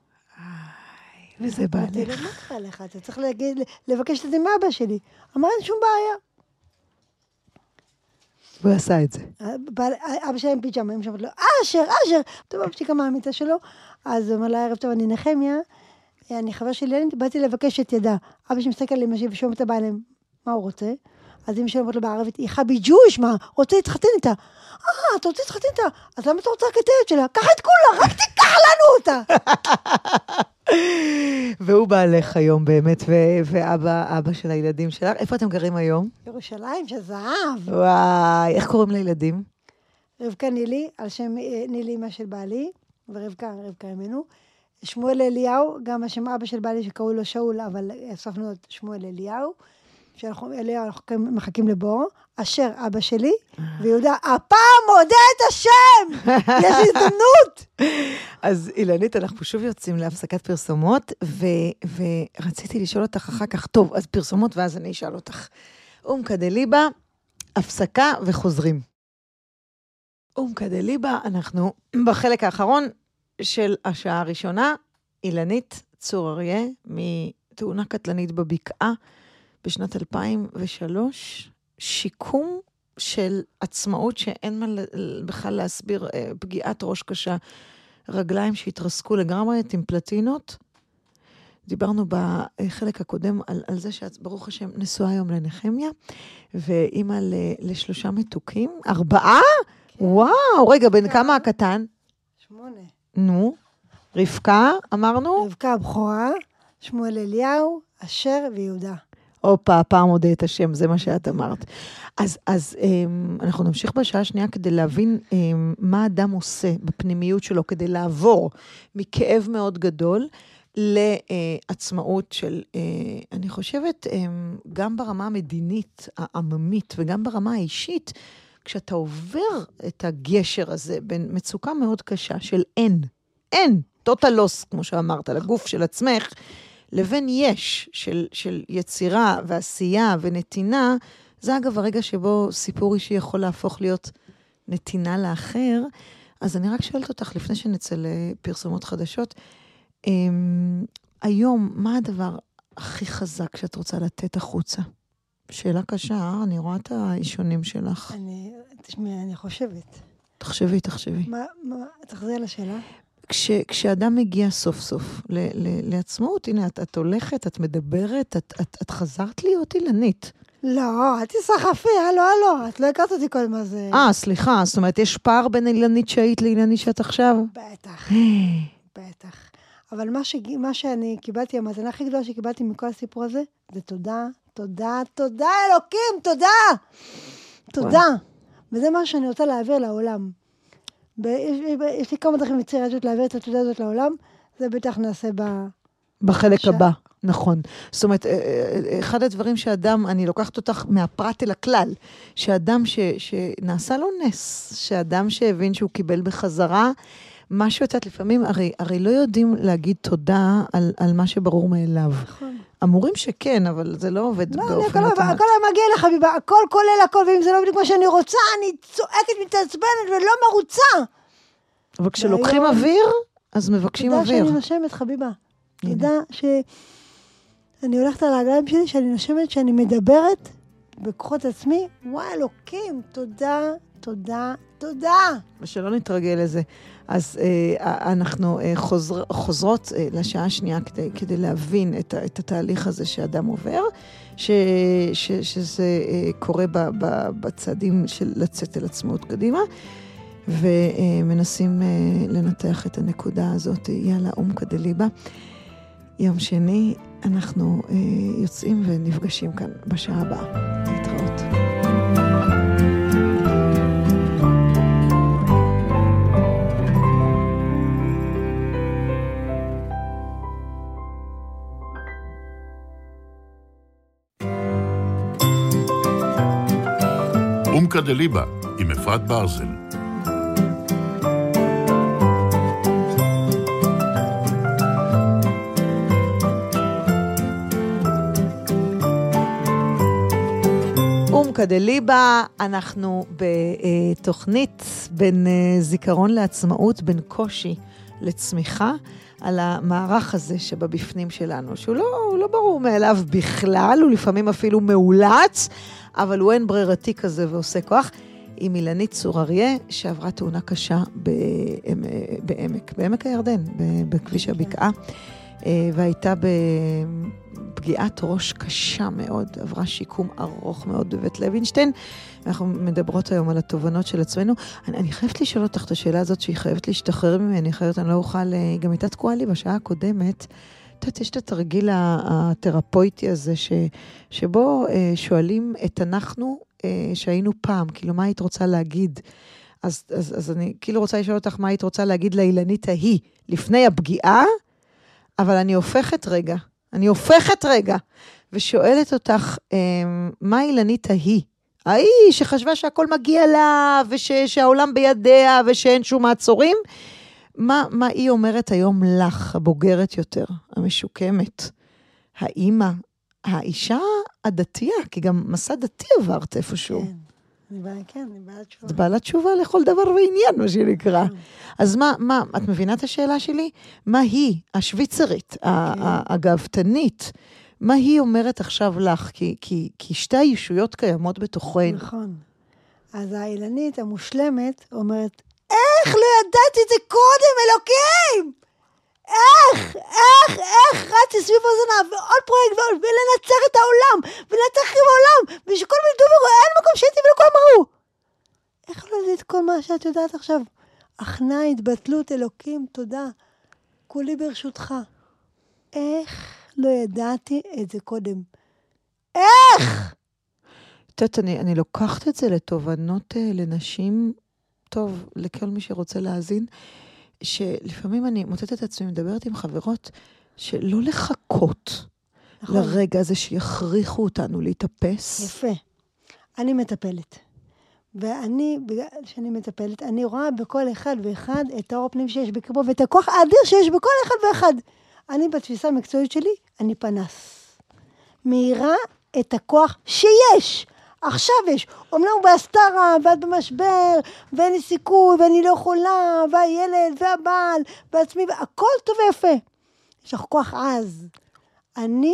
וזה בא
לך.
לך.
מה קרה לך? אתה צריך להגיד, לבקש את זה מאבא שלי. אמר, אין שום בעיה.
הוא עשה את זה.
אבא שלי עם פיג'מה, הם שמעת לו, אשר, אשר. טוב, אבא שלי כמה המיטה שלו. אז הוא אומר לה, ערב טוב, אני נחמיה, אני חבר שלי, באתי לבקש את ידה. אבא שלי מסתכל לי משהו ושום את הבא להם, מה הוא רוצה? אז אמא שלי אומרת לו בערבית, היא חבי ג'וש, מה? רוצה להתחתן איתה. אה, אתה רוצה להתחתן איתה? אז למה אתה רוצה רק את הילד שלה? קח את כולה, רק תיקח לנו אותה.
והוא בעלך היום באמת, ואבא, אבא של הילדים שלך. איפה אתם גרים היום?
ירושלים, של זהב.
וואי, איך קוראים לילדים?
רבקה נילי, על שם נילי אמא של בעלי, ורבקה, רבקה ממנו. שמואל אליהו, גם השם אבא של בעלי שקראו לו שאול, אבל אספנו את שמואל אליהו. שאנחנו אליהו, אנחנו מחכים לבור. אשר אבא שלי, ויהודה, הפעם מודה את השם! יש הזדמנות!
אז אילנית, אנחנו שוב יוצאים להפסקת פרסומות, ורציתי לשאול אותך אחר כך, טוב, אז פרסומות, ואז אני אשאל אותך. אום כדליבה, הפסקה וחוזרים. אום כדליבה, אנחנו בחלק האחרון של השעה הראשונה, אילנית צור אריה, מתאונה קטלנית בבקעה, בשנת אלפיים ושלוש, שיקום של עצמאות שאין מה בכלל להסביר, פגיעת ראש קשה, רגליים שהתרסקו לגמרי, עם פלטינות. דיברנו בחלק הקודם על, על זה שאת, ברוך השם, נשואה היום לנחמיה, ואימא לשלושה מתוקים, ארבעה? כן. וואו, רגע, בין כמה הקטן?
שמונה.
נו, רבקה, אמרנו?
רבקה הבכורה, שמואל אליהו, אשר ויהודה.
אופה, פעם מודה את השם, זה מה שאת אמרת. אז, אז um, אנחנו נמשיך בשעה השנייה כדי להבין um, מה אדם עושה בפנימיות שלו, כדי לעבור מכאב מאוד גדול לעצמאות של, uh, אני חושבת, um, גם ברמה המדינית, העממית, וגם ברמה האישית, כשאתה עובר את הגשר הזה בין מצוקה מאוד קשה של אין, אין, טוטלוס, כמו שאמרת, לגוף של עצמך, לבין יש, של, של יצירה ועשייה ונתינה, זה אגב הרגע שבו סיפור אישי יכול להפוך להיות נתינה לאחר. אז אני רק שואלת אותך, לפני שנצא לפרסומות חדשות, היום, מה הדבר הכי חזק שאת רוצה לתת החוצה? שאלה קשה, אני רואה את האישונים שלך.
אני, תשמעי, אני חושבת.
תחשבי, תחשבי.
מה, מה, תחזרי על השאלה.
כש, כשאדם מגיע סוף סוף ל, ל, לעצמאות, הנה, את, את הולכת, את מדברת, את, את, את חזרת להיות אילנית.
לא, אל תסחפי, הלו, הלו, את לא הכרת אותי כל מה זה.
אה, סליחה, זאת אומרת, יש פער בין אילנית שהיית לאילנית שאת עכשיו?
בטח, בטח. אבל מה, ש... מה שאני קיבלתי, המתנה הכי גדולה שקיבלתי מכל הסיפור הזה, זה תודה, תודה, תודה, אלוקים, תודה! תודה. וזה מה שאני רוצה להעביר לעולם. ב... יש, יש לי כמה דרכים יצירתיות להעביר את התודה הזאת לעולם, זה בטח נעשה ב...
בחלק ש... הבא, נכון. זאת אומרת, אחד הדברים שאדם, אני לוקחת אותך מהפרט אל הכלל, שאדם ש... שנעשה לו נס, שאדם שהבין שהוא קיבל בחזרה, משהו יוצאת לפעמים, הרי, הרי לא יודעים להגיד תודה על, על מה שברור מאליו.
נכון.
אמורים שכן, אבל זה לא עובד
לא,
באופן
אוטומטי. הכל מגיע לך, חביבה, הכל כולל הכל, ואם זה לא בדיוק מה שאני רוצה, אני צועקת, מתעצבנת ולא מרוצה.
אבל כשלוקחים אוויר, אז מבקשים אוויר.
תודה שאני נושמת, חביבה. תודה שאני הולכת על הרגליים שלי, שאני נושמת, שאני מדברת בכוחות עצמי. וואי, אלוקים, תודה, תודה, תודה.
ושלא נתרגל לזה. אז אה, אנחנו אה, חוזר, חוזרות אה, לשעה השנייה כדי, כדי להבין את, את התהליך הזה שאדם עובר, ש, ש, שזה אה, קורה ב, ב, בצעדים של לצאת אל עצמאות קדימה, ומנסים אה, לנתח את הנקודה הזאת. יאללה, אומקה דליבה. יום שני אנחנו אה, יוצאים ונפגשים כאן בשעה הבאה. להתראות.
אומקה דליבה עם אפרת ברזל.
אומקה דליבה, אנחנו בתוכנית בין זיכרון לעצמאות, בין קושי לצמיחה, על המערך הזה שבבפנים שלנו, שהוא לא, לא ברור מאליו בכלל, הוא לפעמים אפילו מאולץ, אבל הוא אין ברירתי כזה ועושה כוח, עם אילנית צור אריה, שעברה תאונה קשה בעמק, בעמק הירדן, בכביש הבקעה, והייתה בפגיעת ראש קשה מאוד, עברה שיקום ארוך מאוד בבית לוינשטיין. אנחנו מדברות היום על התובנות של עצמנו. אני, אני חייבת לשאול אותך את השאלה הזאת, שהיא חייבת להשתחרר ממני, אחרת אני לא אוכל, גם הייתה תקועה לי בשעה הקודמת, את יודעת, יש את התרגיל התרפויטי הזה, ש, שבו אה, שואלים את אנחנו אה, שהיינו פעם, כאילו מה היית רוצה להגיד? אז, אז, אז אני כאילו רוצה לשאול אותך מה היית רוצה להגיד לאילנית ההיא, לפני הפגיעה, אבל אני הופכת רגע, אני הופכת רגע, ושואלת אותך, אה, מה אילנית ההיא? ההיא שחשבה שהכל מגיע לה, ושהעולם בידיה, ושאין שום מעצורים, מה, מה היא אומרת היום לך, הבוגרת יותר, המשוקמת, האמא, האישה הדתייה, כי גם מסע דתי עברת איפשהו.
כן, אני בעלת, כן, אני בעלת תשובה.
את בעלת תשובה לכל דבר ועניין, מה שנקרא. אז מה, מה, את מבינה את השאלה שלי? מה היא, השוויצרית, הגאוותנית, מה היא אומרת עכשיו לך? כי, כי, כי שתי הישויות קיימות בתוכנו.
נכון. אז האילנית המושלמת אומרת, איך לא ידעתי את זה קודם, אלוקים? איך, איך, איך רצתי סביב הזנב, ועוד פרויקט, ועוד, ולנצח את העולם, ולנצח עם העולם, ושכל מיני דובר, אין מקום שהייתי ולכל אמרו. איך לא ידעתי את כל מה שאת יודעת עכשיו? הכנעה, התבטלות, אלוקים, תודה. כולי ברשותך. איך לא ידעתי את זה קודם? איך?
את יודעת, אני, אני לוקחת את זה לתובנות לנשים, טוב, לכל מי שרוצה להאזין, שלפעמים אני מוצאת את עצמי, מדברת עם חברות, שלא לחכות נכון. לרגע הזה שיכריחו אותנו להתאפס.
יפה. אני מטפלת. ואני, בגלל שאני מטפלת, אני רואה בכל אחד ואחד את האור הפנים שיש בקרבו, ואת הכוח האדיר שיש בכל אחד ואחד. אני בתפיסה המקצועית שלי, אני פנס. מהירה את הכוח שיש. עכשיו יש, אומנם הוא בהסתרה, ואת במשבר, ואין לי סיכוי, ואני לא יכולה, והילד, והבעל, ועצמי, והכל טוב ויפה. יש לך כוח עז. אני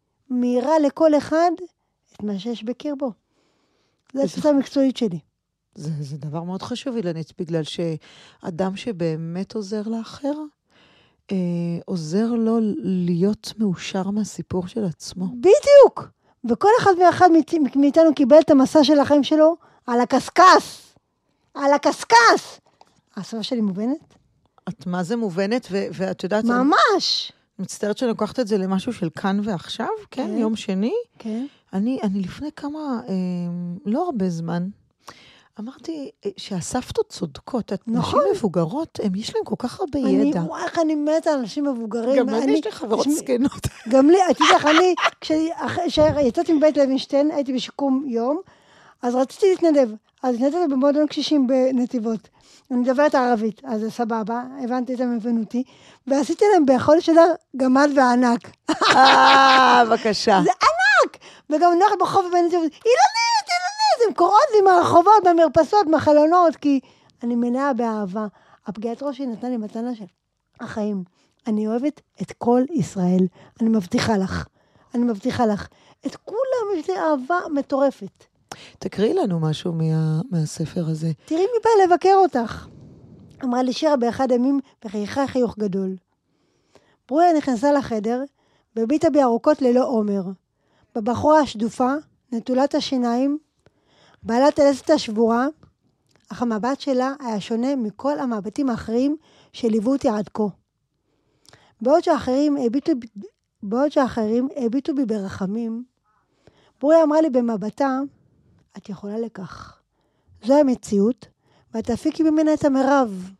מהירה לכל אחד את מה שיש בקרבו. זו התפיסה המקצועית שלי.
זה, זה דבר מאוד חשוב, אילנית, בגלל שאדם שבאמת עוזר לאחר, אה, עוזר לו להיות מאושר מהסיפור של עצמו.
בדיוק. וכל אחד ואחד מאיתנו קיבל את המסע של החיים שלו על הקסקס. על הקסקס. הסבבה שלי מובנת?
את מה זה מובנת, ו- ואת יודעת...
ממש.
אני מצטערת שאני לוקחת את זה למשהו של כאן ועכשיו, כן,
כן.
יום שני.
כן.
אני, אני לפני כמה, אה, לא הרבה זמן, אמרתי שהסבתות צודקות, את
נכון.
נשים מבוגרות, הם, יש להם כל כך הרבה
אני,
ידע.
וואי, איך אני מתה על אנשים מבוגרים.
גם
אני,
אני יש לי חברות
שמי-
זקנות.
גם לי, את יודעת, אני, כשיצאתי מבית לוינשטיין, הייתי בשיקום יום, אז רציתי להתנדב. אז התנדבתי במועדון קשישים בנתיבות. אני מדברת ערבית, אז זה סבבה, הבנתי את המבנותי, ועשיתי להם ביכולת שלה גמד וענק.
אה, בבקשה.
זה ענק! וגם נוח ברחוב בנתיבות, אילנית, אילנית, הם קוראות לי מהרחובות, במרפסות, מהחלונות, כי אני מלאה באהבה. הפגיעת ראש היא נתנה לי מתנה של החיים. אני אוהבת את כל ישראל. אני מבטיחה לך. אני מבטיחה לך. את כולם יש לי אהבה מטורפת.
תקראי לנו משהו מה, מהספר הזה.
תראי מי בא לבקר אותך. אמרה לי שירה באחד הימים וחייכה חיוך גדול. ברוריה נכנסה לחדר והביטה בי ארוכות ללא עומר. בבחורה השדופה, נטולת השיניים, בעלת הלסת השבורה, אך המבט שלה היה שונה מכל המבטים האחרים שליוו אותי עד כה. בעוד שאחרים הביטו, בעוד שאחרים הביטו בי ברחמים, ברוריה אמרה לי במבטה, את יכולה לכך. זו המציאות, ואת תפיקי ממנה את המרב.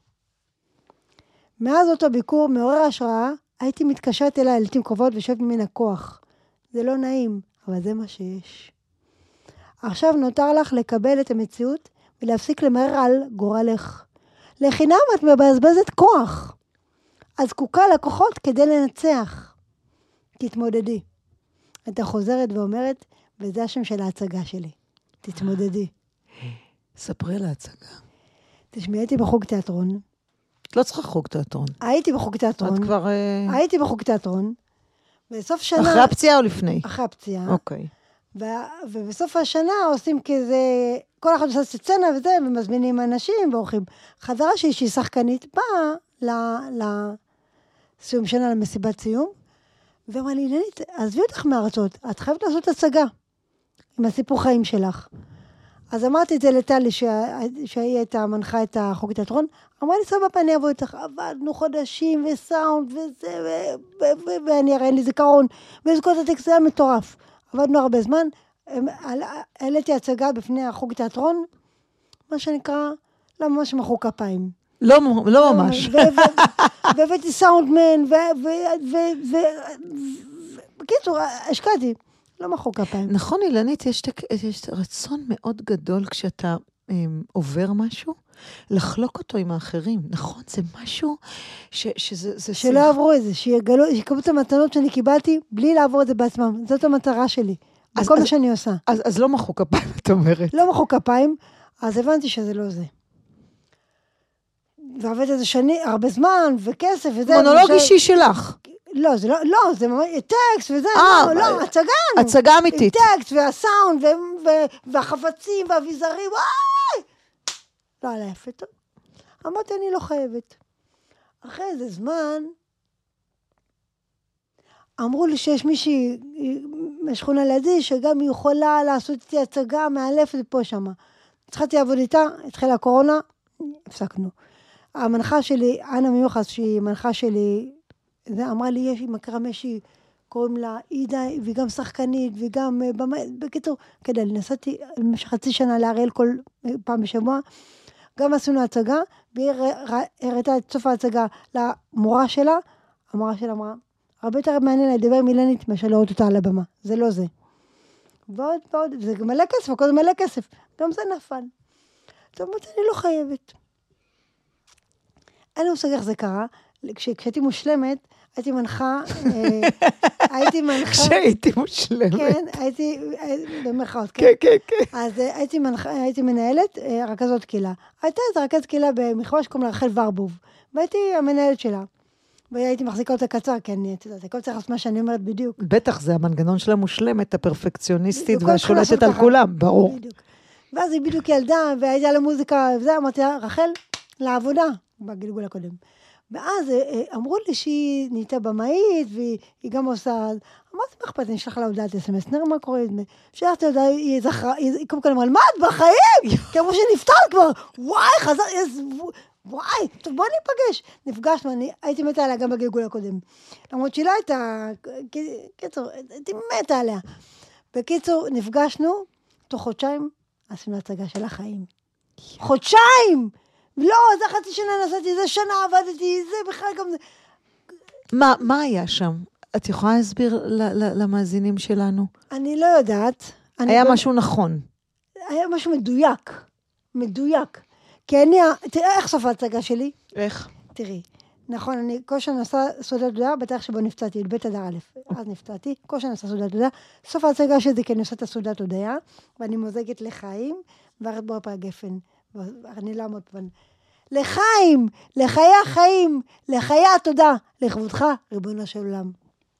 מאז אותו ביקור מעורר השראה, הייתי מתקשרת אליה לעתים קרובות ושואבת ממנה כוח. זה לא נעים, אבל זה מה שיש. עכשיו נותר לך לקבל את המציאות ולהפסיק למרר על גורלך. לחינם את מבזבזת כוח. את זקוקה לכוחות כדי לנצח. תתמודדי. אתה חוזרת ואומרת, וזה השם של ההצגה שלי. תתמודדי.
ספרי על ההצגה.
תשמעי, הייתי בחוג תיאטרון.
את לא צריכה חוג תיאטרון.
הייתי בחוג תיאטרון.
את כבר...
הייתי בחוג תיאטרון. בסוף שנה...
אחרי הפציעה או לפני?
אחרי הפציעה.
אוקיי.
ו... ובסוף השנה עושים כזה... כל אחד עושה סצנה וזה, ומזמינים אנשים ואורחים. חברה שלי, שהיא שחקנית, באה ל... לסיום שנה, למסיבת סיום, ואמרה לי, אילנית, עזבי אותך מארצות, את חייבת לעשות הצגה עם הסיפור חיים שלך. אז אמרתי את זה לטלי, שהיא הייתה מנחה את החוג תיאטרון, אמרה לי, סבבה, אני אבוא איתך, עבדנו חודשים וסאונד וזה, ואני הרי אין לי זיכרון, וזכות הטקסט היה מטורף. עבדנו הרבה זמן, העליתי הצגה בפני החוג תיאטרון, מה שנקרא, לא ממש מחאו כפיים.
לא, לא ממש.
והבאתי סאונדמן, ובקיצור, השקעתי. לא מחאו כפיים.
נכון, אילנית, יש, יש רצון מאוד גדול כשאתה הם, עובר משהו, לחלוק אותו עם האחרים. נכון, זה משהו ש, שזה... זה
שלא
שיח.
עברו את זה, שיקבלו את המתנות שאני קיבלתי, בלי לעבור את זה בעצמם. זאת המטרה שלי.
אז,
בכל
אז,
מה שאני עושה.
אז, אז לא מחאו כפיים, את אומרת.
לא מחאו כפיים, אז הבנתי שזה לא זה. ועבד איזה שני, הרבה זמן, וכסף וזה.
מונולוג אישי שלך.
לא, זה לא, לא, זה ממש, טקסט וזה,
אה,
לא, לא, הצגה.
הצגה אמיתית.
טקסט והסאונד והחפצים והאביזרים, וואי! לא עלה יפה טוב. אמרתי, אני לא חייבת. אחרי איזה זמן, אמרו לי שיש מישהי משכונה לידי, שגם היא יכולה לעשות איתי הצגה מאלפת פה שמה. התחלתי לעבוד איתה, התחילה הקורונה, הפסקנו. המנחה שלי, אנה מיוחס, שהיא מנחה שלי, זה אמרה לי, יש, היא מכירה מישהי, קוראים לה עידה, והיא גם שחקנית, וגם, בקיצור, כדי, נסעתי במשך חצי שנה להראל כל פעם בשבוע, גם עשינו הצגה, והיא הראתה את סוף ההצגה למורה שלה, המורה שלה אמרה, הרבה יותר מעניין לדבר עם אילנית, מאשר לראות אותה על הבמה, זה לא זה. ועוד ועוד, זה מלא כסף, הכל זה מלא כסף, גם זה נפל. זאת אומרת, אני לא חייבת. אין לי מושג איך זה קרה, כשהייתי מושלמת, הייתי מנחה, הייתי מנחה...
כשהייתי מושלמת.
כן, הייתי, במרכאות, כן?
כן, כן, כן.
אז הייתי מנחה, הייתי מנהלת רכזות קהילה. הייתה איזו רכזת קהילה במחווה שקוראים לה רחל ורבוב, והייתי המנהלת שלה. והייתי מחזיקה אותה קצר, כי אני, אתה יודע, הכל צריך לעשות מה שאני אומרת בדיוק.
בטח, זה המנגנון של המושלמת, הפרפקציוניסטית והשולטת על כולם, ברור.
בדיוק. ואז היא בדיוק ילדה, והייתה לה מוזיקה, וזה, אמרתי לה, רחל, לעבודה, בגלגול הקודם. ואז אמרו לי שהיא נהייתה במאית, והיא גם עושה, אמרתי, מה אכפת, אני אשלח לה הודעת אס אם אס, נראה מה קורה, שלחתי הודעה, היא זכרה, היא קודם כל אמרה, מה את בחיים? כי אמרו שנפטר כבר, וואי, חזר, וואי, טוב, בוא ניפגש. נפגשנו, אני הייתי מתה עליה גם בגלגול הקודם. למרות שהיא לא הייתה, קיצור, הייתי מתה עליה. בקיצור, נפגשנו, תוך חודשיים, עשינו הצגה של החיים. חודשיים! לא, זה חצי שנה נסעתי, זה שנה עבדתי, זה בכלל גם זה.
מה, מה היה שם? את יכולה להסביר למאזינים שלנו?
אני לא יודעת.
היה משהו נכון.
היה משהו מדויק. מדויק. כי אני, תראה איך סוף ההצגה שלי.
איך?
תראי, נכון, אני כל שנה עושה סעודת תודה, בתאריך שבו נפצעתי, בית אדר א', אז נפצעתי, כל שנה עושה סעודת תודה. סוף ההצגה שלי, כי אני עושה את הסעודת תודה, ואני מוזגת לחיים, וערת בור פר גפן. אני לא עמוד פן. לחיים, לחיי החיים, לחיי התודה, לכבודך, ריבונו של עולם.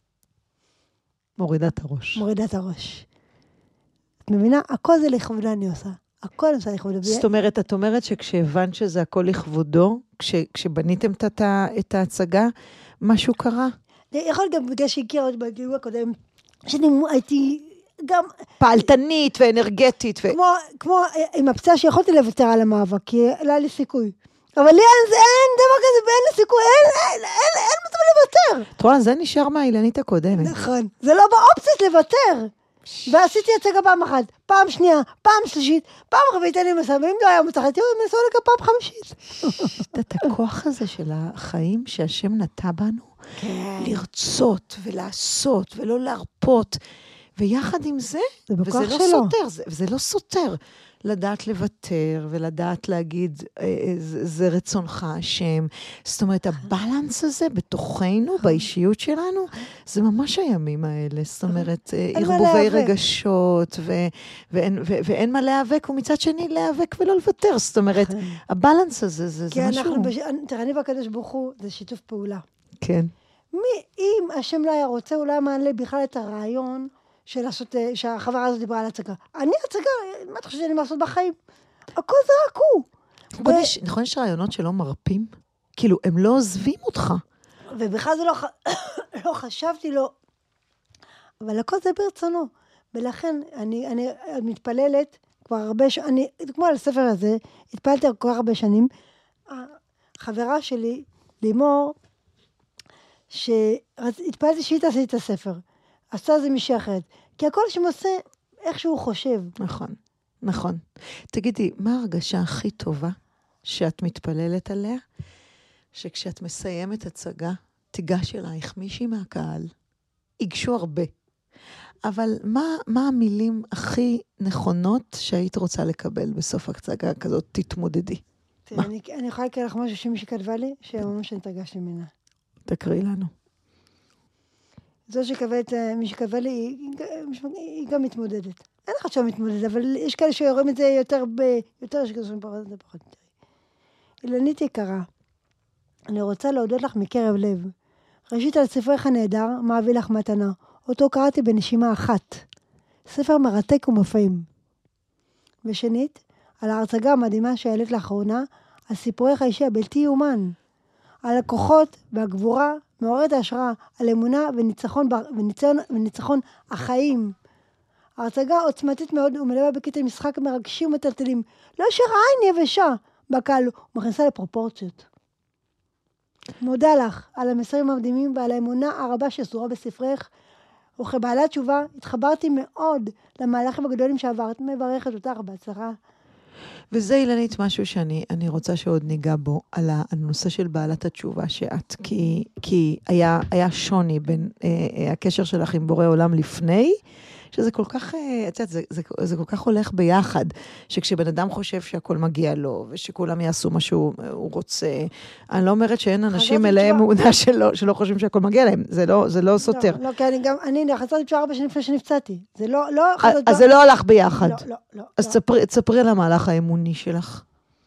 מורידת הראש.
מורידת הראש. את מבינה? הכל זה לכבודה אני עושה. הכל אני עושה לכבודו.
זאת אומרת, את אומרת שכשהבנת שזה הכל לכבודו, כש, כשבניתם את, את ההצגה, משהו קרה?
יכול גם בגלל שהכיר עוד בגלגול הקודם, שאני הייתי גם...
פעלתנית ואנרגטית. ו...
כמו, כמו עם הפצעה שיכולתי לוותר על המאבק, כי לא היה לי סיכוי. אבל לי אין, אין דבר כזה, ואין לי סיכוי, אין, אין, אין, אין מצב לוותר.
את רואה, זה נשאר מהאילנית הקודמת.
נכון. זה לא באופציות לוותר. ועשיתי הצגה פעם אחת, פעם שנייה, פעם שלישית, פעם רביעית, אני מסע, ואם לא היה מצח, הייתי מנסה לך פעם חמישית.
את הכוח הזה של החיים שהשם נטע בנו, לרצות ולעשות ולא להרפות, ויחד עם זה, וזה לא סותר, זה לא סותר. לדעת לוותר ולדעת להגיד, זה רצונך השם. זאת אומרת, הבלנס הזה בתוכנו, באישיות שלנו, זה ממש הימים האלה. זאת אומרת, ערבובי רגשות, ואין מה להיאבק, ומצד שני להיאבק ולא לוותר. זאת אומרת, הבלנס הזה, זה משהו.
תראה, אני והקדוש ברוך הוא, זה שיתוף פעולה.
כן.
אם השם לא היה רוצה, אולי מעלה בכלל את הרעיון, של לעשות, שהחברה הזאת דיברה על הצגה. אני הצגה, מה אתה חושב שאני לעשות בחיים? הכל זה רק הוא.
נכון, יש רעיונות שלא מרפים? כאילו, הם לא עוזבים אותך.
ובכלל זה לא חשבתי לו, אבל הכל זה ברצונו. ולכן, אני מתפללת כבר הרבה שנים, כמו על הספר הזה, התפללתי כבר הרבה שנים, החברה שלי, לימור, שהתפללתי שהיא תעשי את הספר. עשה זה מישהי אחרת. כי הכל שמעשה איך שהוא חושב.
נכון, נכון. תגידי, מה ההרגשה הכי טובה שאת מתפללת עליה? שכשאת מסיימת הצגה, תיגש אלייך מישהי מהקהל. יגשו הרבה. אבל מה, מה המילים הכי נכונות שהיית רוצה לקבל בסוף הצגה כזאת? תתמודדי.
תראה, אני, אני יכולה לקרוא לך משהו שמישהי כתבה לי, שממש נתרגש ממנה.
תקראי לנו.
זו שכתבת, מי שכתבה לי, היא, היא גם מתמודדת. אין לך שם מתמודדת, אבל יש כאלה שרואים את זה יותר ב... יותר שכזו פחות, זה פחות. אילנית יקרה, אני רוצה להודות לך מקרב לב. ראשית על ספרך הנהדר, מה אביא לך מתנה. אותו קראתי בנשימה אחת. ספר מרתק ומפעים. ושנית, על ההרצגה המדהימה שהעלית לאחרונה, על סיפורך האישי הבלתי יאומן. על הכוחות והגבורה, מעוררת ההשראה, על אמונה וניצחון, וניצחון, וניצחון החיים. ההרצגה עוצמתית מאוד ומלווה בקטעי משחק מרגשים ומטלטלים. לא השאיר עין יבשה בקהל, ומכניסה לפרופורציות. מודה לך על המסרים המדהימים ועל האמונה הרבה שסורה בספרך, וכבעלת תשובה התחברתי מאוד למהלכים הגדולים שעברת, מברכת אותך בהצלחה.
וזה אילנית משהו שאני אני רוצה שעוד ניגע בו, על הנושא של בעלת התשובה שאת, כי, כי היה, היה שוני בין אה, הקשר שלך עם בורא עולם לפני, שזה כל כך, את יודעת, זה, זה, זה כל כך הולך ביחד, שכשבן אדם חושב שהכל מגיע לו, ושכולם יעשו מה שהוא רוצה, אני לא אומרת שאין אנשים אליהם מודע שלא, שלא חושבים שהכל מגיע להם, זה לא, זה לא סותר.
לא, לא, כי אני גם, אני חזרתי תשובה ארבע שנים לפני שנפצעתי, זה לא, לא...
אז זה לא הלך ביחד.
לא, לא, לא.
אז תספרי, תספרי על המהלך האמוני שלך.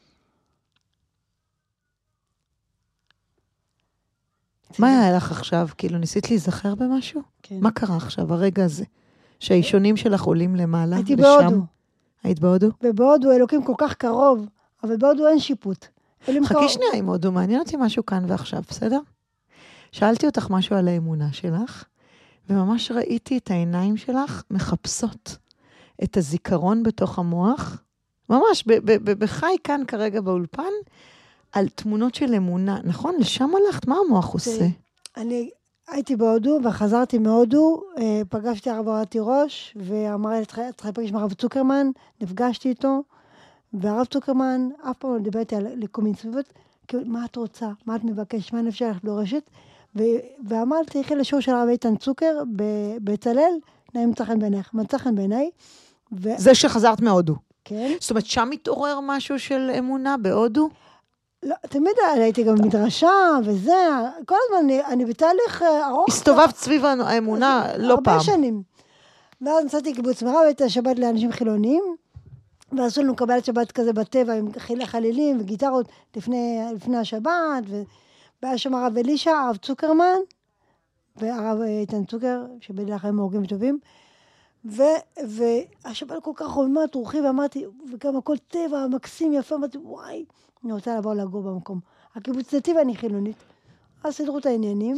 מה היה לך עכשיו? כאילו, ניסית להיזכר במשהו?
כן.
מה קרה עכשיו, הרגע הזה? שהאישונים שלך עולים למעלה,
הייתי בהודו.
היית בהודו?
ובהודו אלוקים כל כך קרוב, אבל בהודו אין שיפוט.
חכי שנייה עם הודו, מעניין אותי משהו כאן ועכשיו, בסדר? שאלתי אותך משהו על האמונה שלך, וממש ראיתי את העיניים שלך מחפשות את הזיכרון בתוך המוח, ממש בחי כאן כרגע באולפן, על תמונות של אמונה. נכון? לשם הלכת? מה המוח עושה?
אני הייתי בהודו וחזרתי מהודו, פגשתי הרב אורי תירוש, ואמרה לי, צריכה לפגש עם הרב צוקרמן, נפגשתי איתו, והרב צוקרמן אף פעם לא דיברתי על לקומין סביבות, מה את רוצה? מה את מבקשת? מה נפשך לך דורשת? ואמרתי, תלכי לשיעור של הרב איתן צוקר בצלאל, נעים מצא חן בעינייך, מצא חן בעיניי.
זה שחזרת מהודו.
כן.
זאת אומרת, שם מתעורר משהו של אמונה בהודו?
לא, תמיד הייתי גם מדרשה וזה, כל הזמן אני, אני בתהליך ארוך.
הסתובבת סביב האמונה לא פעם.
הרבה שנים. ואז נסעתי קיבוץ מירב, הייתה שבת לאנשים חילוניים, ועשו לנו קבלת שבת כזה בטבע עם חלילים וגיטרות לפני, לפני השבת, והיה שם הרב אלישע, הרב צוקרמן, והרב איתן צוקר, שבדרך כלל מורגים טובים, ו, והשבת כל כך חוממת רוחי, ואמרתי, וגם הכל טבע, מקסים, יפה, אמרתי, וואי, אני רוצה לעבור לגור במקום. הקיבוץ דתי ואני חילונית. אז סדרו את העניינים,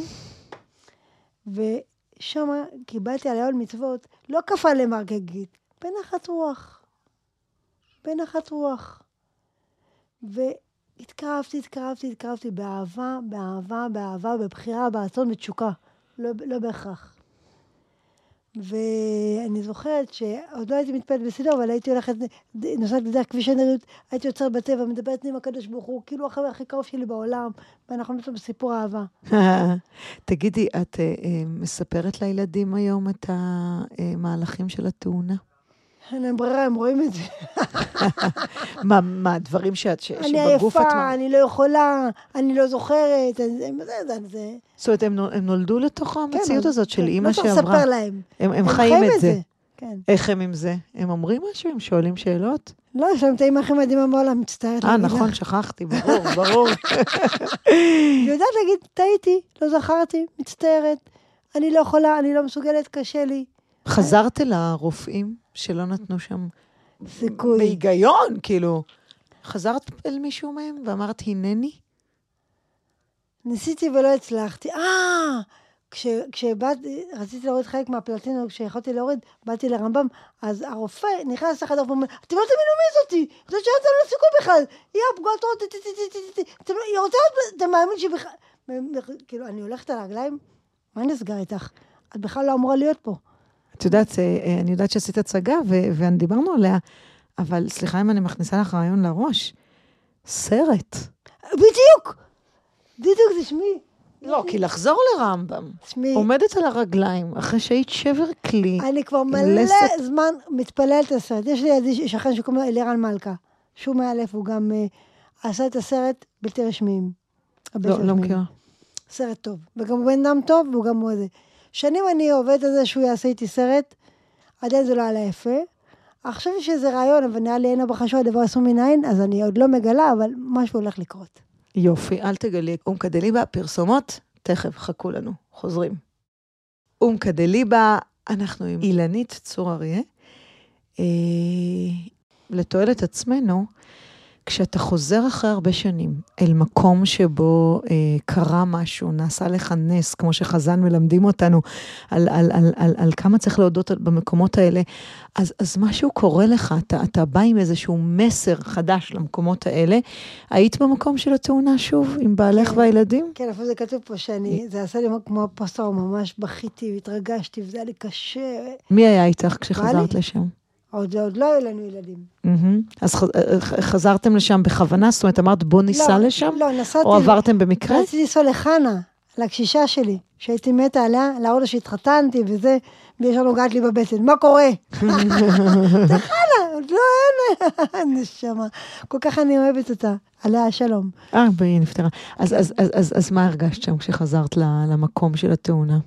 ושם קיבלתי על העול מצוות, לא כפה למרגגית, בנחת רוח. בנחת רוח. והתקרבתי, התקרבתי, התקרבתי באהבה, באהבה, באהבה, בבחירה, ברצון, בתשוקה. לא, לא בהכרח. ואני זוכרת שעוד לא הייתי מתפלת בסדר, אבל הייתי הולכת, נוסעת בדרך כביש הנראות, הייתי יוצרת בטבע, מדברת עם הקדוש ברוך הוא, כאילו החבר הכי קרוב שלי בעולם, ואנחנו נמצאים בסיפור אהבה.
תגידי, את מספרת לילדים היום את המהלכים של התאונה?
אין להם ברירה, הם רואים את זה.
מה, מה, הדברים שאת, שבגוף את...
אני עייפה, אני לא יכולה, אני לא זוכרת, זה, זה, זה.
זאת אומרת, הם נולדו לתוך המציאות הזאת של אימא שעברה.
לא צריך לספר להם.
הם חיים את זה. איך הם עם זה? הם אומרים משהו? הם שואלים שאלות?
לא, יש להם את האמא הכי מדהימה בעולם, מצטערת.
אה, נכון, שכחתי, ברור, ברור.
אני יודעת להגיד, טעיתי, לא זכרתי, מצטערת, אני לא יכולה, אני לא מסוגלת, קשה לי.
חזרת אל הרופאים שלא נתנו שם
סיכוי.
בהיגיון, כאילו. חזרת אל מישהו מהם ואמרת, הנני?
ניסיתי ולא הצלחתי. אה, כשבאתי, רציתי להוריד חלק מהפלטינות, כשיכולתי להוריד, באתי לרמב"ם, אז הרופא נכנס לחדר ואומר, אתם לא תמינו מי זאתי, זאת שאתה לא סיכוי בכלל, היא הפגועת רות, היא רוצה, אתה מאמין שבכלל, כאילו, אני הולכת על הרגליים, מה נסגר איתך? את בכלל לא אמורה להיות פה.
את יודעת, אני יודעת שעשית הצגה, ואני דיברנו עליה, אבל סליחה אם אני מכניסה לך רעיון לראש, סרט.
בדיוק! בדיוק זה שמי.
לא, כי לחזור לרמב"ם, עומדת על הרגליים, אחרי שהיית שבר כלי.
אני כבר מלא זמן מתפללת הסרט. יש לי ידי שכן שקוראים לו אלירן מלכה, שהוא מאלף, הוא גם עשה את הסרט בלתי רשמיים.
לא, לא מכירה.
סרט טוב, וגם הוא בן אדם טוב, והוא גם הוא זה. שנים אני עובדת על זה שהוא יעשה איתי סרט, עדיין זה לא עלה יפה. עכשיו יש איזה רעיון, אבל נראה לי אין הבא חשוב, הדבר עשו מניין, אז אני עוד לא מגלה, אבל משהו הולך לקרות.
יופי, אל תגלי. אומקה דליבה, פרסומות, תכף, חכו לנו, חוזרים. אומקה דליבה, אנחנו עם אילנית צור אריה. אה, לתועלת עצמנו, כשאתה חוזר אחרי הרבה שנים אל מקום שבו אה, קרה משהו, נעשה לך נס, כמו שחזן מלמדים אותנו, על, על, על, על, על כמה צריך להודות במקומות האלה, אז, אז משהו קורה לך, אתה, אתה בא עם איזשהו מסר חדש למקומות האלה, היית במקום של התאונה שוב, עם בעלך
כן,
והילדים?
כן, אבל זה כתוב פה שאני, זה עשה לי כמו פסטור, ממש בכיתי והתרגשתי, וזה היה לי קשה.
מי היה איתך כשחזרת לשם?
עוד, עוד לא היו לנו ילדים.
Mm-hmm. אז חזרתם לשם בכוונה? זאת אומרת, אמרת בוא ניסע
לא,
לשם?
לא, נסעתי.
או עברתם במקרה?
רציתי לנסוע לחנה, לקשישה שלי, שהייתי מתה עליה, להראות לה שהתחתנתי וזה, ויש לנו געת לי בבטן. מה קורה? זה חנה, עוד לא אין, נשמה. כל כך אני אוהבת אותה, עליה השלום.
אה, והיא נפטרה. אז, אז, אז, אז, אז מה הרגשת שם כשחזרת למקום של התאונה?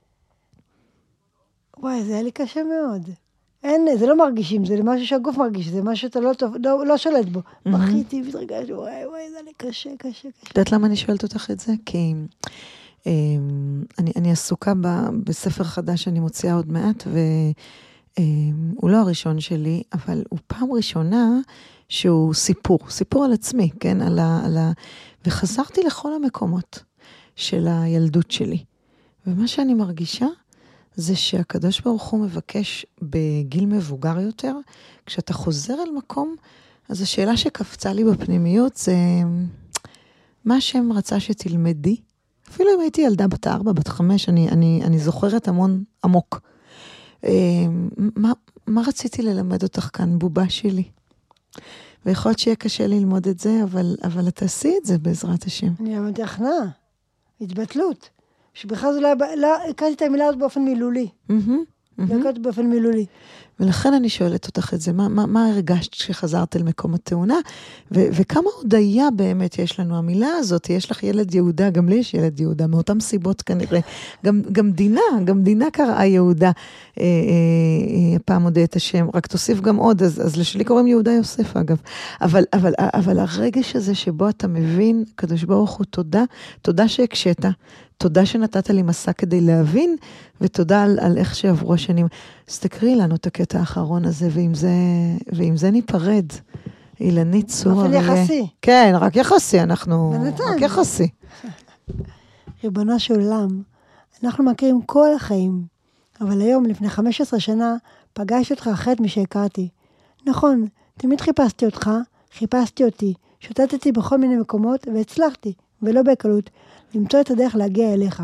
וואי, זה היה לי קשה מאוד. אין, זה לא מרגישים, זה משהו שהגוף מרגיש, זה משהו שאתה לא, לא, לא שולט בו. Mm-hmm. בכיתי והתרגשתי, וואי, וואי, זה לי קשה, קשה, קשה.
יודעת למה אני שואלת אותך את זה? כי אה, אני, אני עסוקה ב, בספר חדש שאני מוציאה עוד מעט, הוא לא הראשון שלי, אבל הוא פעם ראשונה שהוא סיפור, סיפור על עצמי, כן? על ה, על ה... וחזרתי לכל המקומות של הילדות שלי. ומה שאני מרגישה, זה שהקדוש ברוך הוא מבקש בגיל מבוגר יותר, כשאתה חוזר אל מקום, אז השאלה שקפצה לי בפנימיות זה, מה השם רצה שתלמדי? אפילו אם הייתי ילדה בת ארבע, בת חמש, אני, אני, אני זוכרת המון עמוק. מה, מה רציתי ללמד אותך כאן, בובה שלי? ויכול להיות שיהיה קשה ללמוד את זה, אבל, אבל את תעשי את זה בעזרת השם.
אני אמרתי הכנעה, התבטלות. שבכלל זה לא, הקראתי את המילה הזאת באופן מילולי. לא הקראתי באופן מילולי.
ולכן אני שואלת אותך את זה, מה, מה, מה הרגשת כשחזרת אל מקום התאונה, ו- וכמה הודיה באמת יש לנו, המילה הזאת, יש לך ילד יהודה, גם לי יש ילד יהודה, מאותם סיבות כנראה, גם, גם דינה, גם דינה קראה יהודה, אה, אה, פעם הודה את השם, רק תוסיף גם עוד, אז, אז לשלי קוראים יהודה יוסף אגב, אבל, אבל, אבל הרגש הזה שבו אתה מבין, קדוש ברוך הוא תודה, תודה שהקשת, תודה שנתת לי מסע כדי להבין, ותודה על, על איך שעברו השנים. אז תקריא לנו את הקטע האחרון הזה, ועם זה, ועם זה ניפרד. אילנית צור
אופן יחסי.
כן, רק יחסי, אנחנו... בנתן. רק יחסי.
ריבונו של עולם, אנחנו מכירים כל החיים, אבל היום, לפני חמש עשרה שנה, פגשתי אותך אחרת משהכרתי. נכון, תמיד חיפשתי אותך, חיפשתי אותי, שוטטתי בכל מיני מקומות, והצלחתי, ולא בקלות, למצוא את הדרך להגיע אליך.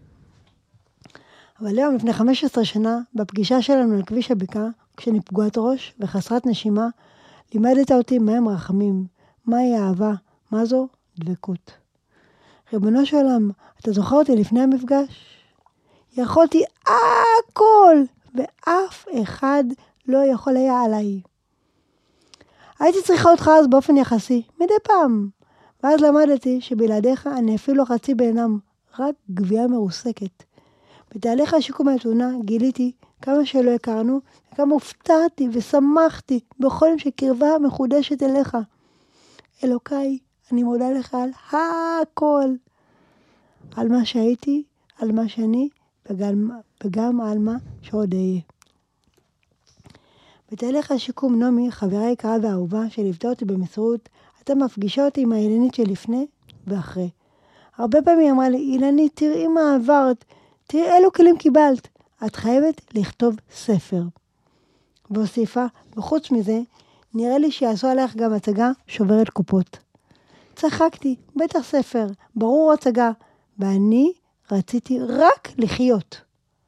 אבל היום, לפני חמש עשרה שנה, בפגישה שלנו על כביש הבקעה, כשאני פגועת ראש וחסרת נשימה, לימדת אותי מה הם רחמים, מהי אהבה, מה זו דבקות. ריבונו של עולם, אתה זוכר אותי לפני המפגש? יכולתי הכל, ואף אחד לא יכול היה עליי. הייתי צריכה אותך אז באופן יחסי, מדי פעם. ואז למדתי שבלעדיך אני אפילו חצי בעינם, רק גבייה מרוסקת. בתהליך השיקום מהתאונה גיליתי כמה שלא הכרנו, וכמה הופתעתי ושמחתי בכל יום שקרבה מחודשת אליך. אלוקיי, אני מודה לך על הכל. על מה שהייתי, על מה שאני, וגם, וגם על מה שעוד אהיה. בתהליך השיקום נומי, חברה יקרה ואהובה שליוותה אותי במסרות, אתה מפגישה אותי עם האילנית שלפני ואחרי. הרבה פעמים היא אמרה לי, אילנית, תראי מה עברת, תראי אילו כלים קיבלת. את חייבת לכתוב ספר. והוסיפה, וחוץ מזה, נראה לי שיעשו עליך גם הצגה שוברת קופות. צחקתי, בטח ספר, ברור הצגה, ואני רציתי רק לחיות.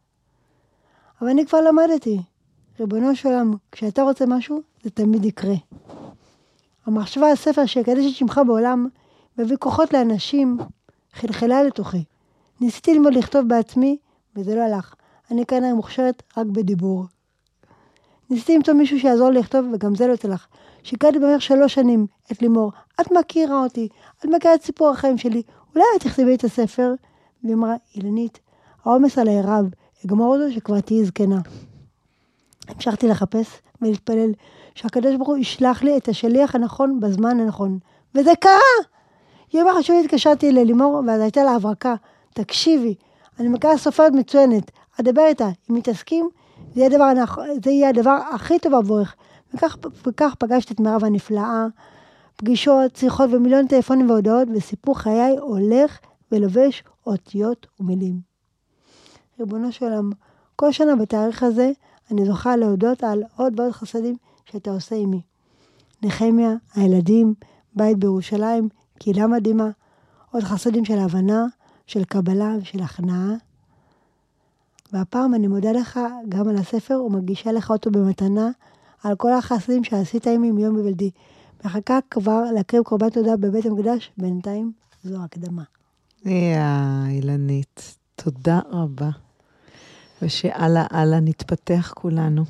אבל אני כבר למדתי. ריבונו של עולם, כשאתה רוצה משהו, זה תמיד יקרה. המחשבה על ספר שיקדש את שמך בעולם, מביא כוחות לאנשים, חלחלה לתוכי. ניסיתי ללמוד לכתוב בעצמי, וזה לא הלך. אני כנראה מוכשרת רק בדיבור. ניסיתי למצוא מישהו שיעזור לי לכתוב, וגם זה לא צלח. שיקרתי במהלך שלוש שנים את לימור. את מכירה אותי, את מכירה את סיפור החיים שלי. אולי את תכתבי את הספר? והיא אמרה, אילנית, העומס עליי רב, אגמור אותו שכבר תהי זקנה. המשכתי לחפש ולהתפלל שהקדוש ברוך הוא ישלח לי את השליח הנכון בזמן הנכון. וזה קרה! יום אחד שוב התקשרתי ללימור, ואז הייתה לה הברקה. תקשיבי, אני מכירה סופרת מצוינת. אדבר איתה, אם היא תסכים, זה יהיה הדבר, זה יהיה הדבר הכי טוב עבורך. וכך, וכך פגשתי את מירב הנפלאה, פגישות, שיחות ומיליון טלפונים והודעות, וסיפור חיי הולך ולובש אותיות ומילים. ריבונו של עולם, כל שנה בתאריך הזה, אני זוכה להודות על עוד ועוד חסדים שאתה עושה עימי. נחמיה, הילדים, בית בירושלים, קהילה מדהימה, עוד חסדים של הבנה, של קבלה ושל הכנעה. והפעם אני מודה לך גם על הספר ומגישה לך אותו במתנה על כל החסדים שעשית עימי מיום בבלדי. מחכה כבר להקריב קורבן תודה בבית המקדש, בינתיים זו הקדמה.
יא, אילנית, תודה רבה. ושאללה, אללה נתפתח כולנו,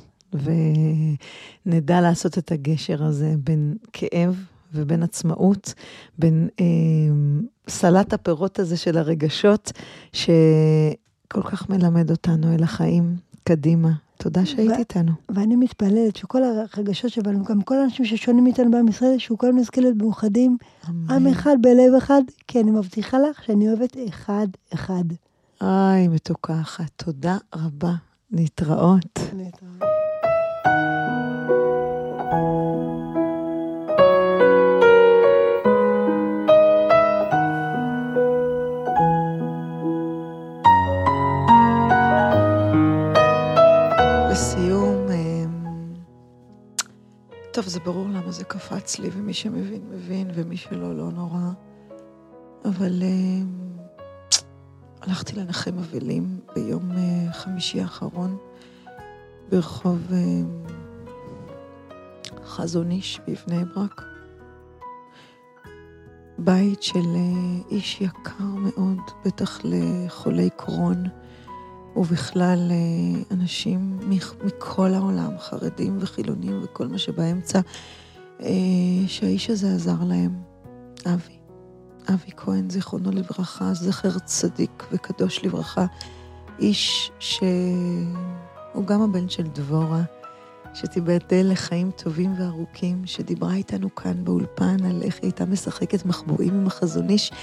ונדע לעשות את הגשר הזה בין כאב ובין עצמאות, בין אה, סלט הפירות הזה של הרגשות, שכל כך מלמד אותנו אל החיים קדימה. תודה שהיית איתנו.
ואני מתפללת שכל הרגשות שבנו, גם כל האנשים ששונים איתנו בעם ישראל, שהוא כל נזכה להיות מאוחדים, עם אחד בלב אחד, כי אני מבטיחה לך שאני אוהבת אחד אחד.
איי, מתוקה אחת. תודה רבה. להתראות.
להתראות.
זה ברור למה זה קפץ לי, ומי שמבין, מבין, ומי שלא, לא נורא. אבל אה, הלכתי לנחם אבלים ביום אה, חמישי האחרון, ברחוב אה, חזון איש בבני ברק. בית של אה, איש יקר מאוד, בטח לחולי קרון, ובכלל אה, אנשים מכל העולם, חרדים וחילונים וכל מה שבאמצע, אה, שהאיש הזה עזר להם. אבי. אבי כהן, זיכרונו לברכה, זכר צדיק וקדוש לברכה. איש שהוא גם הבן של דבורה, שתיבדל לחיים טובים וארוכים, שדיברה איתנו כאן באולפן על איך היא הייתה משחקת מחבואים עם החזון איש,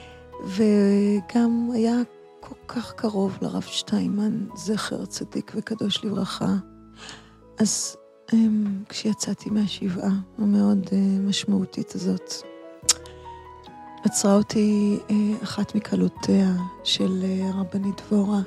וגם היה כל כך קרוב לרב שטיימן, זכר צדיק וקדוש לברכה. אז כשיצאתי מהשבעה המאוד משמעותית הזאת, עצרה אותי אחת מקלותיה של הרבנית דבורה,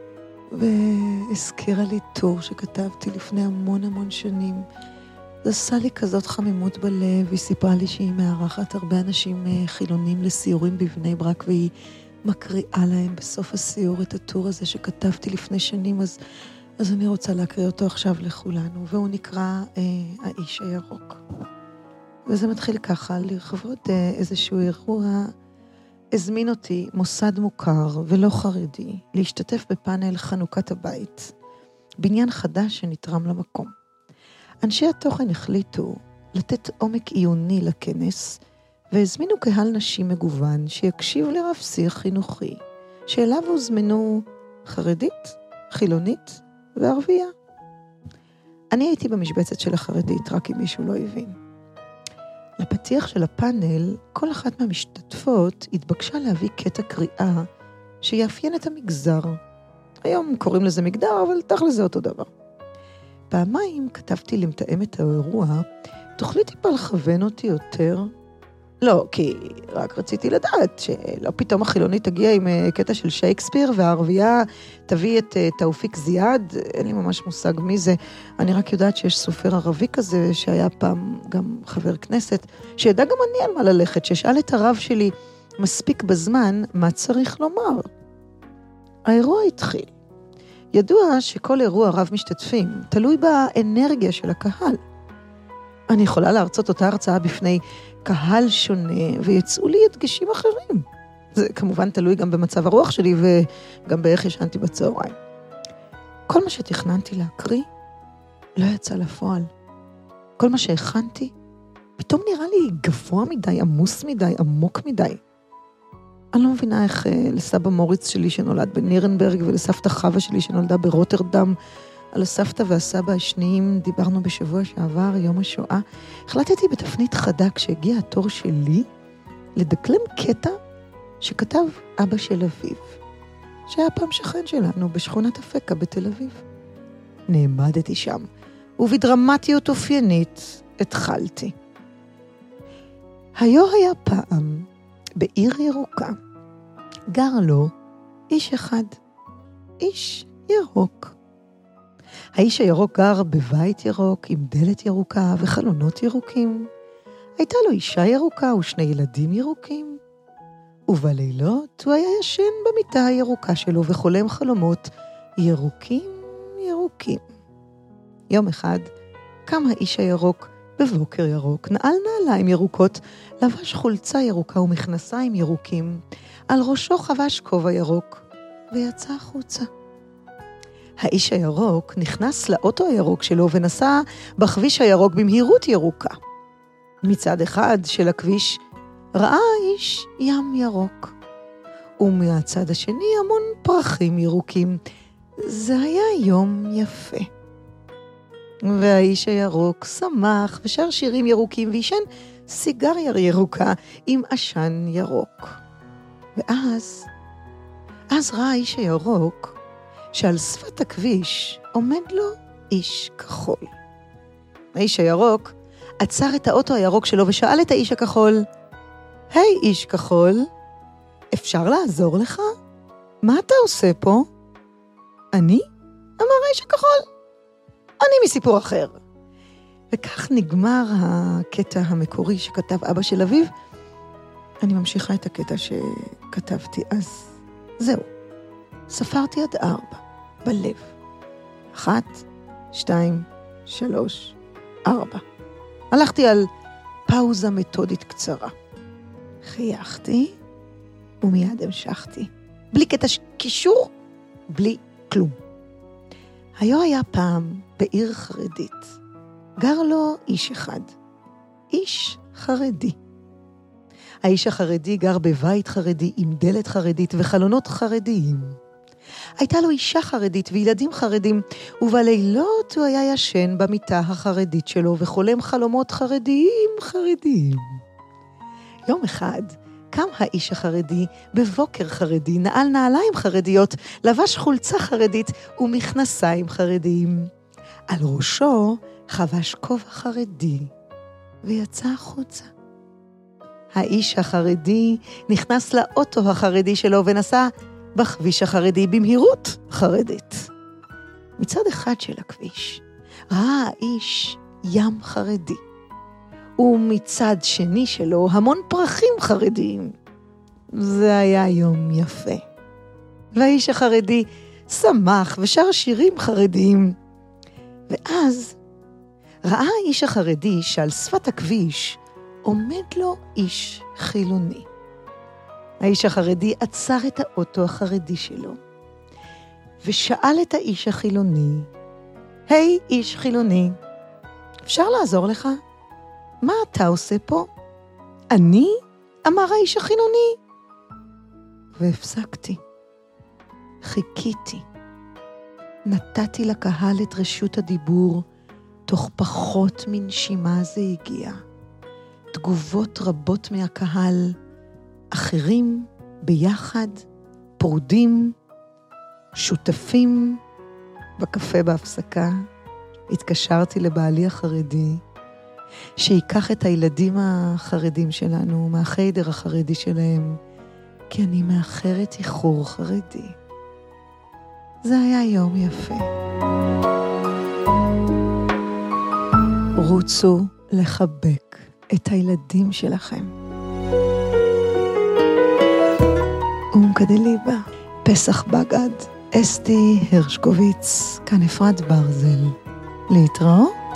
והזכירה לי טור שכתבתי לפני המון המון שנים. זה עשה לי כזאת חמימות בלב, היא סיפרה לי שהיא מארחת הרבה אנשים חילונים לסיורים בבני ברק, והיא מקריאה להם בסוף הסיור את הטור הזה שכתבתי לפני שנים, אז, אז אני רוצה להקריא אותו עכשיו לכולנו, והוא נקרא אה, האיש הירוק. וזה מתחיל ככה, לכבוד אה, איזשהו אירוע, הזמין אותי מוסד מוכר ולא חרדי להשתתף בפאנל חנוכת הבית, בניין חדש שנתרם למקום. אנשי התוכן החליטו לתת עומק עיוני לכנס, והזמינו קהל נשים מגוון שיקשיב לרב שיח חינוכי, שאליו הוזמנו חרדית, חילונית וערבייה. אני הייתי במשבצת של החרדית, רק אם מישהו לא הבין. לפתיח של הפאנל, כל אחת מהמשתתפות התבקשה להביא קטע קריאה שיאפיין את המגזר. היום קוראים לזה מגדר, אבל תכל'ס זה אותו דבר. פעמיים כתבתי למתאם את האירוע, תוכלי טיפה לכוון אותי יותר? לא, כי רק רציתי לדעת שלא פתאום החילונית תגיע עם קטע של שייקספיר, והערבייה תביא את תאופיק זיאד, אין לי ממש מושג מי זה, אני רק יודעת שיש סופר ערבי כזה, שהיה פעם גם חבר כנסת, שידע גם אני על מה ללכת, ששאל את הרב שלי מספיק בזמן מה צריך לומר. האירוע התחיל. ידוע שכל אירוע רב משתתפים, תלוי באנרגיה של הקהל. אני יכולה להרצות אותה הרצאה בפני קהל שונה, ויצאו לי הדגשים אחרים. זה כמובן תלוי גם במצב הרוח שלי, וגם באיך ישנתי בצהריים. כל מה שתכננתי להקריא, לא יצא לפועל. כל מה שהכנתי, פתאום נראה לי גבוה מדי, עמוס מדי, עמוק מדי. אני לא מבינה איך לסבא מוריץ שלי שנולד בנירנברג, ולסבתא חווה שלי שנולדה ברוטרדם, על הסבתא והסבא השניים דיברנו בשבוע שעבר, יום השואה. החלטתי בתפנית חדה כשהגיע התור שלי לדקלם קטע שכתב אבא של אביב, שהיה פעם שכן שלנו בשכונת אפקה בתל אביב. נעמדתי שם, ובדרמטיות אופיינית התחלתי. היו היה פעם בעיר ירוקה, גר לו איש אחד, איש ירוק. האיש הירוק גר בבית ירוק עם דלת ירוקה וחלונות ירוקים. הייתה לו אישה ירוקה ושני ילדים ירוקים. ובלילות הוא היה ישן במיטה הירוקה שלו וחולם חלומות ירוקים ירוקים. יום אחד קם האיש הירוק בבוקר ירוק, נעל נעליים ירוקות, לבש חולצה ירוקה ומכנסיים ירוקים, על ראשו חבש כובע ירוק ויצא החוצה. האיש הירוק נכנס לאוטו הירוק שלו ונסע בכביש הירוק במהירות ירוקה. מצד אחד של הכביש ראה האיש ים ירוק, ומהצד השני המון פרחים ירוקים. זה היה יום יפה. והאיש הירוק שמח ושר שירים ירוקים וישן סיגריה ירוקה עם עשן ירוק. ואז, אז ראה האיש הירוק שעל שפת הכביש עומד לו איש כחול. האיש הירוק עצר את האוטו הירוק שלו ושאל את האיש הכחול, היי איש כחול, אפשר לעזור לך? מה אתה עושה פה? אני? אמר האיש הכחול. אני מסיפור אחר. וכך נגמר הקטע המקורי שכתב אבא של אביו. אני ממשיכה את הקטע שכתבתי אז. זהו. ספרתי עד ארבע, בלב. אחת, שתיים, שלוש, ארבע. הלכתי על פאוזה מתודית קצרה. חייכתי, ומיד המשכתי. בלי קטע קישור, בלי כלום. היו היה פעם בעיר חרדית. גר לו איש אחד. איש חרדי. האיש החרדי גר בבית חרדי עם דלת חרדית וחלונות חרדיים. הייתה לו אישה חרדית וילדים חרדים, ובלילות הוא היה ישן במיטה החרדית שלו וחולם חלומות חרדיים חרדיים. יום אחד קם האיש החרדי בבוקר חרדי, נעל נעליים חרדיות, לבש חולצה חרדית ומכנסיים חרדיים. על ראשו חבש כובע חרדי ויצא החוצה. האיש החרדי נכנס לאוטו החרדי שלו ונסע בכביש החרדי במהירות חרדית. מצד אחד של הכביש ראה האיש ים חרדי, ומצד שני שלו המון פרחים חרדיים. זה היה יום יפה. והאיש החרדי שמח ושר שירים חרדיים. ואז ראה האיש החרדי שעל שפת הכביש עומד לו איש חילוני. האיש החרדי עצר את האוטו החרדי שלו, ושאל את האיש החילוני, היי, hey, איש חילוני, אפשר לעזור לך? מה אתה עושה פה? אני? אמר האיש החילוני. והפסקתי. חיכיתי. נתתי לקהל את רשות הדיבור, תוך פחות מנשימה זה הגיע. תגובות רבות מהקהל, אחרים ביחד, פרודים, שותפים. בקפה בהפסקה התקשרתי לבעלי החרדי, שיקח את הילדים החרדים שלנו מהחיידר החרדי שלהם, כי אני מאחרת איחור חרדי. זה היה יום יפה. רוצו לחבק את הילדים שלכם. אומקדליבה, פסח בגד, אסתי הרשקוביץ, כאן אפרת ברזל. להתראות.